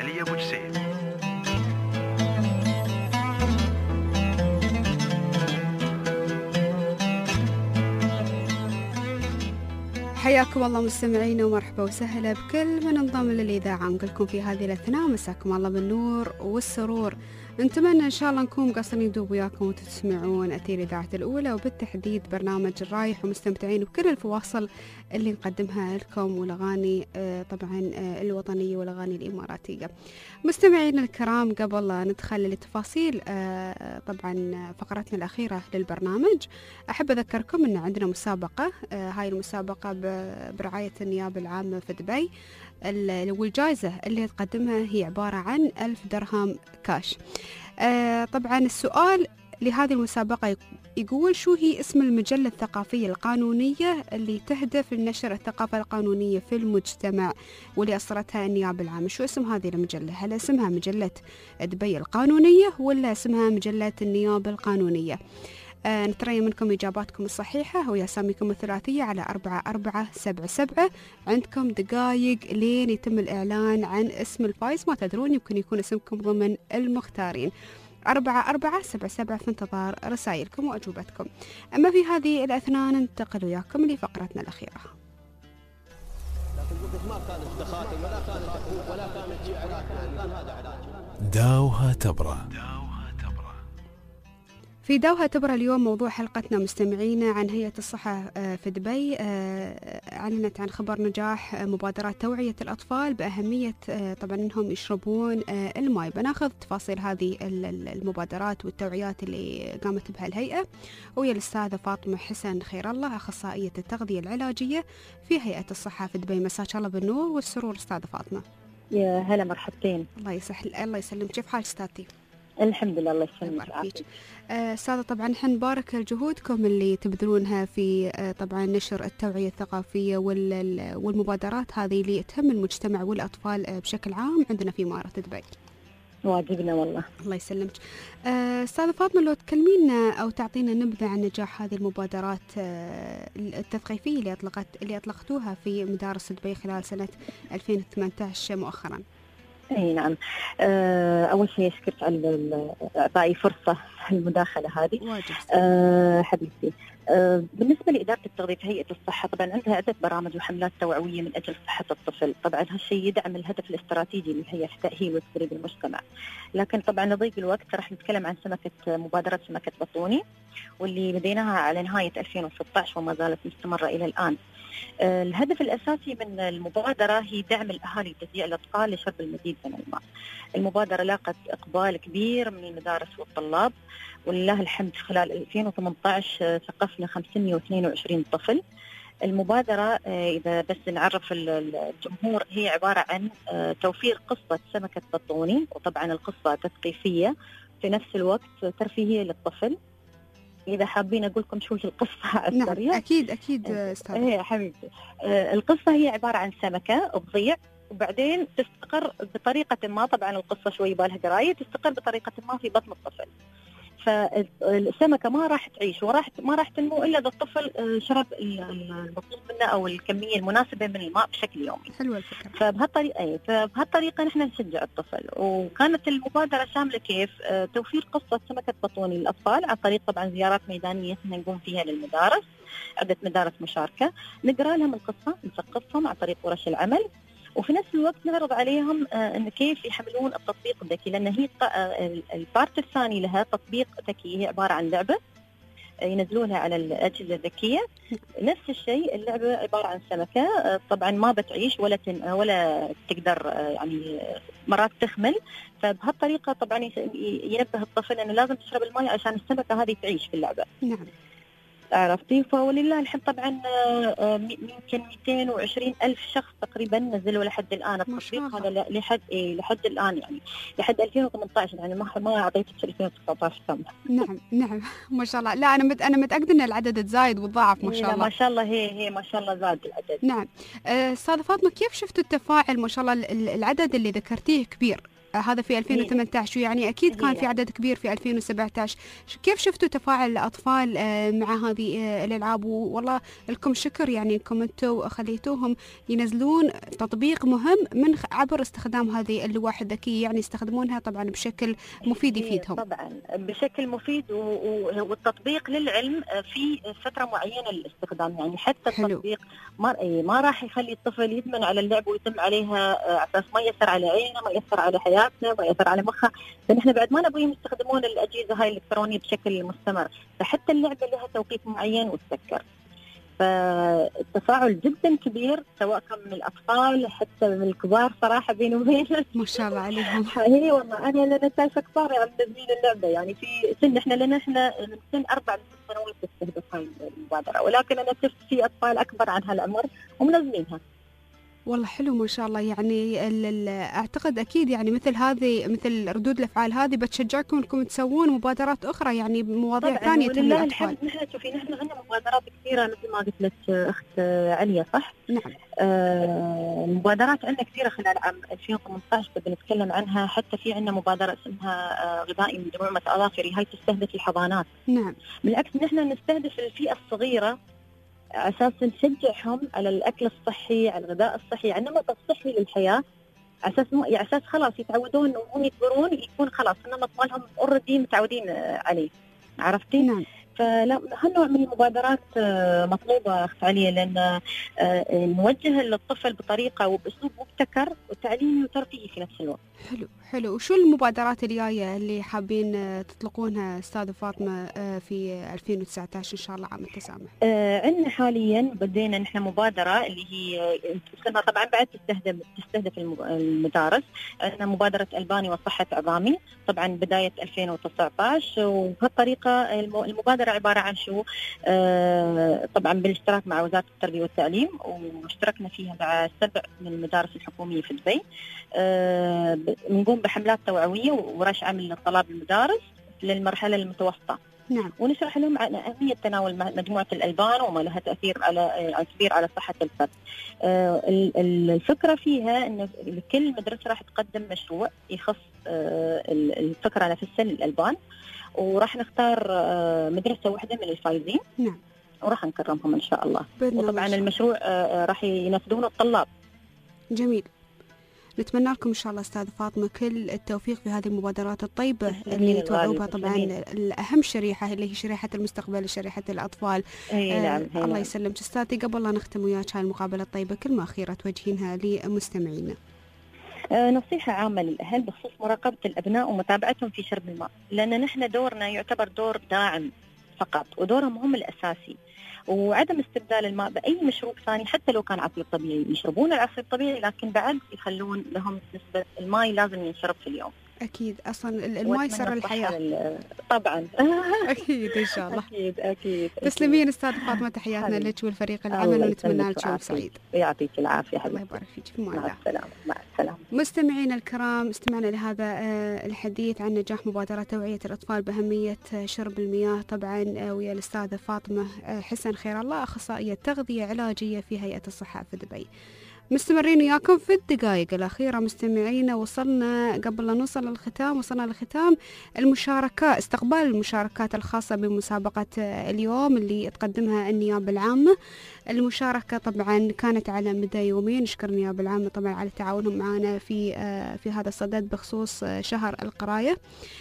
حياكم الله مستمعينا ومرحبا وسهلا بكل من انضم للإذاعة. نقولكم في هذه الأثناء مساكم الله بالنور والسرور. نتمنى إن شاء الله نكون قاصرين دوب وياكم وتسمعون أثير إذاعة الأولى وبالتحديد برنامج الرايح، ومستمتعين بكل الفواصل اللي نقدمها لكم والأغاني طبعا الوطنية والأغاني الإماراتية. مستمعينا الكرام، قبل لا ندخل لتفاصيل طبعا فقرتنا الأخيرة للبرنامج، أحب أذكركم أن عندنا مسابقة. هاي المسابقة برعاية النيابة العامة في دبي، والجائزة اللي تقدمها هي عبارة عن 1000 درهم كاش. طبعا السؤال لهذه المسابقة يقول: شو هي اسم المجلة الثقافية القانونية اللي تهدف لنشر الثقافة القانونية في المجتمع واللي أصدرتها النيابة العامة؟ شو اسم هذه المجلة؟ هل اسمها مجلة دبي القانونية ولا اسمها مجلة النيابة القانونية؟ نتريا منكم إجاباتكم الصحيحة ويا أساميكم الثلاثية على 4477. عندكم دقايق لين يتم الإعلان عن اسم الفائز، ما تدرون يمكن يكون اسمكم ضمن المختارين. 4477 في انتظار رسائلكم وأجوبتكم. أما في هذه الأثناء ننتقل وياكم لفقرتنا الأخيرة. داوها تبرى. في داوها تبرى اليوم موضوع حلقتنا مستمعينا عن هيئة الصحة في دبي. أعلنت عن خبر نجاح مبادرات توعية الأطفال بأهمية طبعا أنهم يشربون الماء. بناخذ تفاصيل هذه المبادرات والتوعيات اللي قامت بها الهيئة وهي الأستاذة فاطمة حسن خير الله، أخصائية التغذية العلاجية في هيئة الصحة في دبي. مساك الله بالنور والسرور أستاذة فاطمة. يا هلا مرحبتين. الله يسلمك. كيف حالك أستاذتي؟ الحمد لله، الله يسلمك. أستاذة طبعا نحن نبارك جهودكم اللي تبذلونها في طبعا نشر التوعية الثقافية والمبادرات هذه اللي تهم المجتمع والأطفال بشكل عام عندنا في إمارة دبي. واجبنا والله. الله يسلمك. أستاذة فاطمة، لو تكلمينا أو تعطينا نبذة عن نجاح هذه المبادرات التثقيفية اللي أطلقتوها في مدارس دبي خلال سنة 2018 مؤخرا. اي نعم. اول شيء شكرت على اعطائي فرصه المداخله هذه. حبيبتي، بالنسبه لاداره التغذيه في هيئه الصحه، طبعا عندها عده برامج وحملات توعويه من اجل صحه الطفل. طبعا هالشيء يدعم الهدف الاستراتيجي للهيئه في تاهيل وتدريب المجتمع. لكن طبعا لضيق الوقت راح نتكلم عن مبادره سمكه بطوني، واللي بديناها على نهايه 2016 وما زالت مستمره الى الان. الهدف الأساسي من المبادرة هي دعم الأهالي وتشجيع الأطفال لشرب المزيد من الماء. المبادرة لاقت إقبال كبير من المدارس والطلاب، ولله الحمد خلال 2018 ثقفنا 522 طفل. المبادرة إذا بس نعرف الجمهور هي عبارة عن توفير قصة سمكة بطوني، وطبعا القصة تثقيفية في نفس الوقت ترفيهية للطفل. إذا حابين أقول لكم شو القصة على السريع. نعم أكيد أستاذ. إيه حبيبتي، القصة هي عبارة عن سمكة تضيع وبعدين تستقر بطريقة ما. طبعا القصة شوي بالها قراية، تستقر بطريقة ما في بطن الطفل. فالسمكة ما راح تعيش ما راح تنمو إلا إذا الطفل شرب المطلوب منه أو الكمية المناسبة من الماء بشكل يومي. حلوة الفكرة. فبهالطريقة نحن نشجع الطفل. وكانت المبادرة شاملة كيف توفير قصة سمكة بطوني للأطفال عن طريق طبعا زيارات ميدانية نقوم فيها للمدارس، عدة مدارس مشاركة، نقرأ لهم القصة، نثقفهم عن طريق ورش العمل، وفي نفس الوقت نعرض عليهم إن كيف يحملون التطبيق الذكي، لأن هي البارت الثاني لها تطبيق ذكي، هي عبارة عن لعبة ينزلونها على الأجهزة الذكية. نفس الشيء اللعبة عبارة عن سمكة طبعا ما بتعيش ولا تقدر يعني مرات تخمل، فبهالطريقة طبعا ينبه الطفل أنه لازم تشرب الماء عشان السمكة هذه تعيش في اللعبة. نعم. عرفتي؟ فولله الحمد طبعا يمكن 220,000 شخص تقريبا نزلوا لحد الآن التطبيق هذا لحد الآن، يعني لحد 2018، يعني ما أعطيتك 2019 كم. نعم ما شاء الله. لا أنا متأكدة أن العدد تزايد وتضاعف ما شاء الله. ما شاء الله هي ما شاء الله زاد العدد. نعم. أستاذة فاطمة، كيف شفتوا التفاعل؟ ما شاء الله العدد اللي ذكرتيه كبير، هذا في 2018 يعني أكيد كان في عدد كبير في 2017. كيف شفتوا تفاعل الأطفال مع هذه الألعاب؟ والله لكم شكر يعني أنكم أنتوا خليتوهم ينزلون تطبيق مهم من عبر استخدام هذه اللوحة الذكية، يعني يستخدمونها طبعا بشكل مفيد يفيدهم. طبعا بشكل مفيد، والتطبيق للعلم في فترة معينة للاستخدام، يعني حتى التطبيق ما راح يخلي الطفل يدمن على اللعب ويتم عليها أساس ما يأثر على عينه، ما يأثر على حياته، ما يأثر على مخه، لأن احنا بعد ما نبغيهم يستخدمون الأجهزة هاي الإلكترونية بشكل مستمر، فحتى اللعبة لها توقيت معين وتسكر. فالتفاعل جدا كبير سواء كان من الأطفال حتى من الكبار صراحة بيني وبينك. ما شاء الله عليهم. هي والله أنا لنا شايفة كبار يعني منزلين اللعبة، يعني في سن احنا من سن 4 ل 6 سنوات تستهدف هاي المبادرة، ولكن أنا شفت في أطفال أكبر عن هالعمر ومنزلينها. والله حلو ما شاء الله. يعني أعتقد أكيد يعني مثل ردود الأفعال هذه بتشجعكم أنكم تسوون مبادرات أخرى، يعني مواضيع ثانية تهم الأطفال. الحمد لله. شوفي نحن عندنا مبادرات كثيرة مثل ما قلت لك أخت عليا، صح؟ نعم. المبادرات عندنا كثيرة خلال عام 2018 بنتكلم عنها، حتى في عندنا مبادرة اسمها غذائي من دمومة أظافري، هاي تستهدف الحضانات. نعم. بالعكس نحن نستهدف الفئة الصغيرة أساس نشجعهم على الأكل الصحي، على الغذاء الصحي، على النمط الصحي للحياة، أساس خلاص يتعودون وهم يكبرون يكون خلاص النمط مالهم أوريدي متعودين عليه. عرفتي؟ نعم. فلا هالنوع من المبادرات مطلوبة أخت عليا، لأن نوجه للطفل بطريقة وبأسلوب مبتكر وتعليمي وترفيهي في نفس الوقت. حلو. وشو المبادرات الجاية اللي حابين تطلقونها أستاذة فاطمة في 2019 إن شاء الله عام التسامح؟ عندنا حاليا بدينا نحن مبادرة اللي هي طبعا بعد تستهدف المدارس. عندنا مبادرة ألباني وصحة عظامي طبعا بداية 2019، وبهالطريقة المبادرة عبارة عن شو طبعا بالاشتراك مع وزارة التربية والتعليم، واشتركنا فيها مع 7 من المدارس الحكومية في دبي. نقوم بحملات توعوية وورش عمل للطلاب المدارس للمرحلة المتوسطة. نعم. ونشرح لهم عن أهمية تناول مجموعة الألبان وما لها تأثير كبير على صحة الفرد. الفكرة فيها أن كل مدرسة راح تقدم مشروع يخص الفكرة نفسها للألبان، وراح نختار مدرسة واحدة من الفائزين. نعم. وراح نكرمهم إن شاء الله. وطبعا المشروع راح ينفذونه الطلاب. جميل. نتمنى لكم إن شاء الله أستاذ فاطمة كل التوفيق في هذه المبادرات الطيبة اللي توعوا بها طبعا الأهم شريحة اللي هي شريحة المستقبل، شريحة الأطفال. نعم. الله يسلمك أستاذتي. قبل لا نختم وياك هاي المقابلة الطيبة، كلمة أخيرة توجهينها لمستمعينا؟ نصيحة عامة للأهل بخصوص مراقبة الأبناء ومتابعتهم في شرب الماء، لأن نحن دورنا يعتبر دور داعم فقط، ودورهم هم الأساسي، وعدم استبدال الماء بأي مشروب ثاني حتى لو كان عصير طبيعي. يشربون العصير الطبيعي لكن بعد يخلون لهم نسبة الماء لازم ينشرب في اليوم. أكيد أصلا الماء سر الحياة. طبعا. أكيد إن شاء الله. أكيد. تسلمين أستاذ فاطمة، تحياتنا لك والفريق العمل، ونتمنى لك يوم سعيد. يعطيك العافية حبيبي. الله يبارك فيك. في مع السلامة. مع السلامة. مستمعينا الكرام، استمعنا لهذا الحديث عن نجاح مبادرة توعية الأطفال بأهمية شرب المياه طبعا ويا الأستاذة فاطمة حسن خير الله، أخصائية تغذية علاجية في هيئة الصحة في دبي. مستمرين وياكم في الدقائق الأخيرة مستمعينا. وصلنا قبل لا نوصل للختام، وصلنا لختام المشاركة، استقبال المشاركات الخاصة بمسابقة اليوم اللي تقدمها النيابة العامة. المشاركة طبعا كانت على مدى يومين. نشكر النيابة العامة طبعا على تعاونهم معنا في هذا الصدد بخصوص شهر القراية.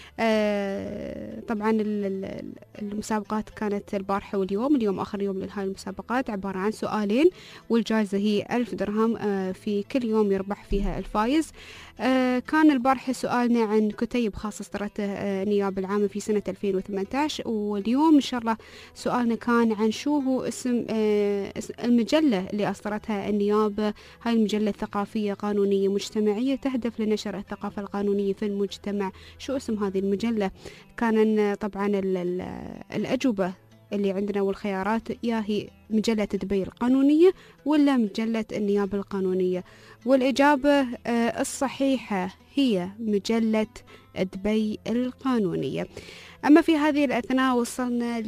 طبعا المسابقات كانت البارحة واليوم. اليوم آخر يوم لهاي المسابقات، عبارة عن سؤالين والجائزة هي 1000 درهم في كل يوم يربح فيها الفايز. كان البارحة سؤالنا عن كتيب خاص اصدرته النيابة العامة في سنة 2018، واليوم إن شاء الله سؤالنا كان عن شو هو اسم المجلة اللي أصدرتها النيابة. هاي المجلة ثقافية قانونية مجتمعية تهدف لنشر الثقافة القانونية في المجتمع. شو اسم هذه المجلة؟ كان طبعا الأجوبة اللي عندنا والخيارات يا هي مجلة دبي القانونية ولا مجلة النيابة القانونية، والإجابة الصحيحة هي مجلة دبي القانونية. أما في هذه الأثناء وصلنا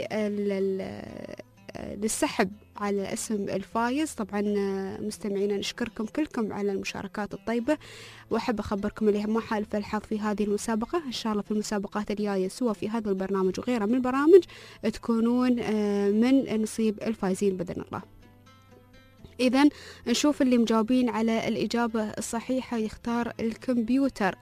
للسحب على اسم الفايز. طبعا مستمعينا نشكركم كلكم على المشاركات الطيبة، وأحب أخبركم اللي ما حالف الحظ في هذه المسابقة إن شاء الله في المسابقات الجاية سواء في هذا البرنامج وغيره من البرامج تكونون من نصيب الفايزين بإذن الله. إذن نشوف اللي مجاوبين على الإجابة الصحيحة. يختار الكمبيوتر.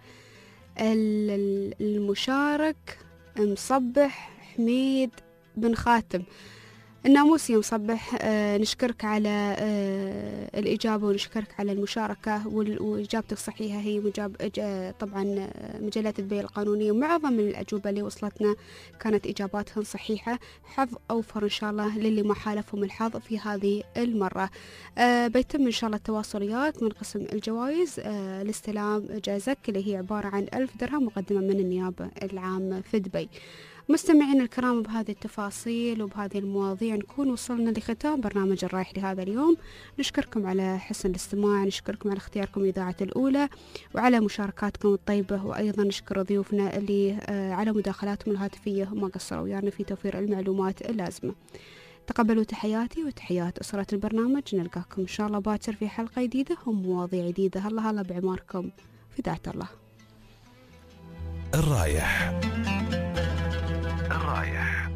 المشارك مصبح حميد بن خاتم. الناموسي مصبح، نشكرك على الإجابة ونشكرك على المشاركة، وإجابتك الصحيحة هي طبعا مجلة دبي القانونية. معظم الأجوبة اللي وصلتنا كانت إجاباتهم صحيحة. حظ أوفر إن شاء الله للي ما حالفهم الحظ في هذه المرة. بيتم إن شاء الله التواصليات من قسم الجوائز لاستلام جائزتك اللي هي عبارة عن 1000 درهم مقدمة من النيابة العامة في دبي. مستمعين الكرام، بهذه التفاصيل وبهذه المواضيع نكون وصلنا لختام برنامج الرايح لهذا اليوم. نشكركم على حسن الاستماع، نشكركم على اختياركم إذاعة الأولى وعلى مشاركاتكم الطيبة، وأيضا نشكر ضيوفنا اللي على مداخلاتهم الهاتفية وما قصروا ويانا في توفير المعلومات اللازمة. تقبلوا تحياتي وتحيات أسرة البرنامج. نلقاكم إن شاء الله باكر في حلقة جديدة ومواضيع جديدة. هلا هلا بعماركم في ذات الله. الرايح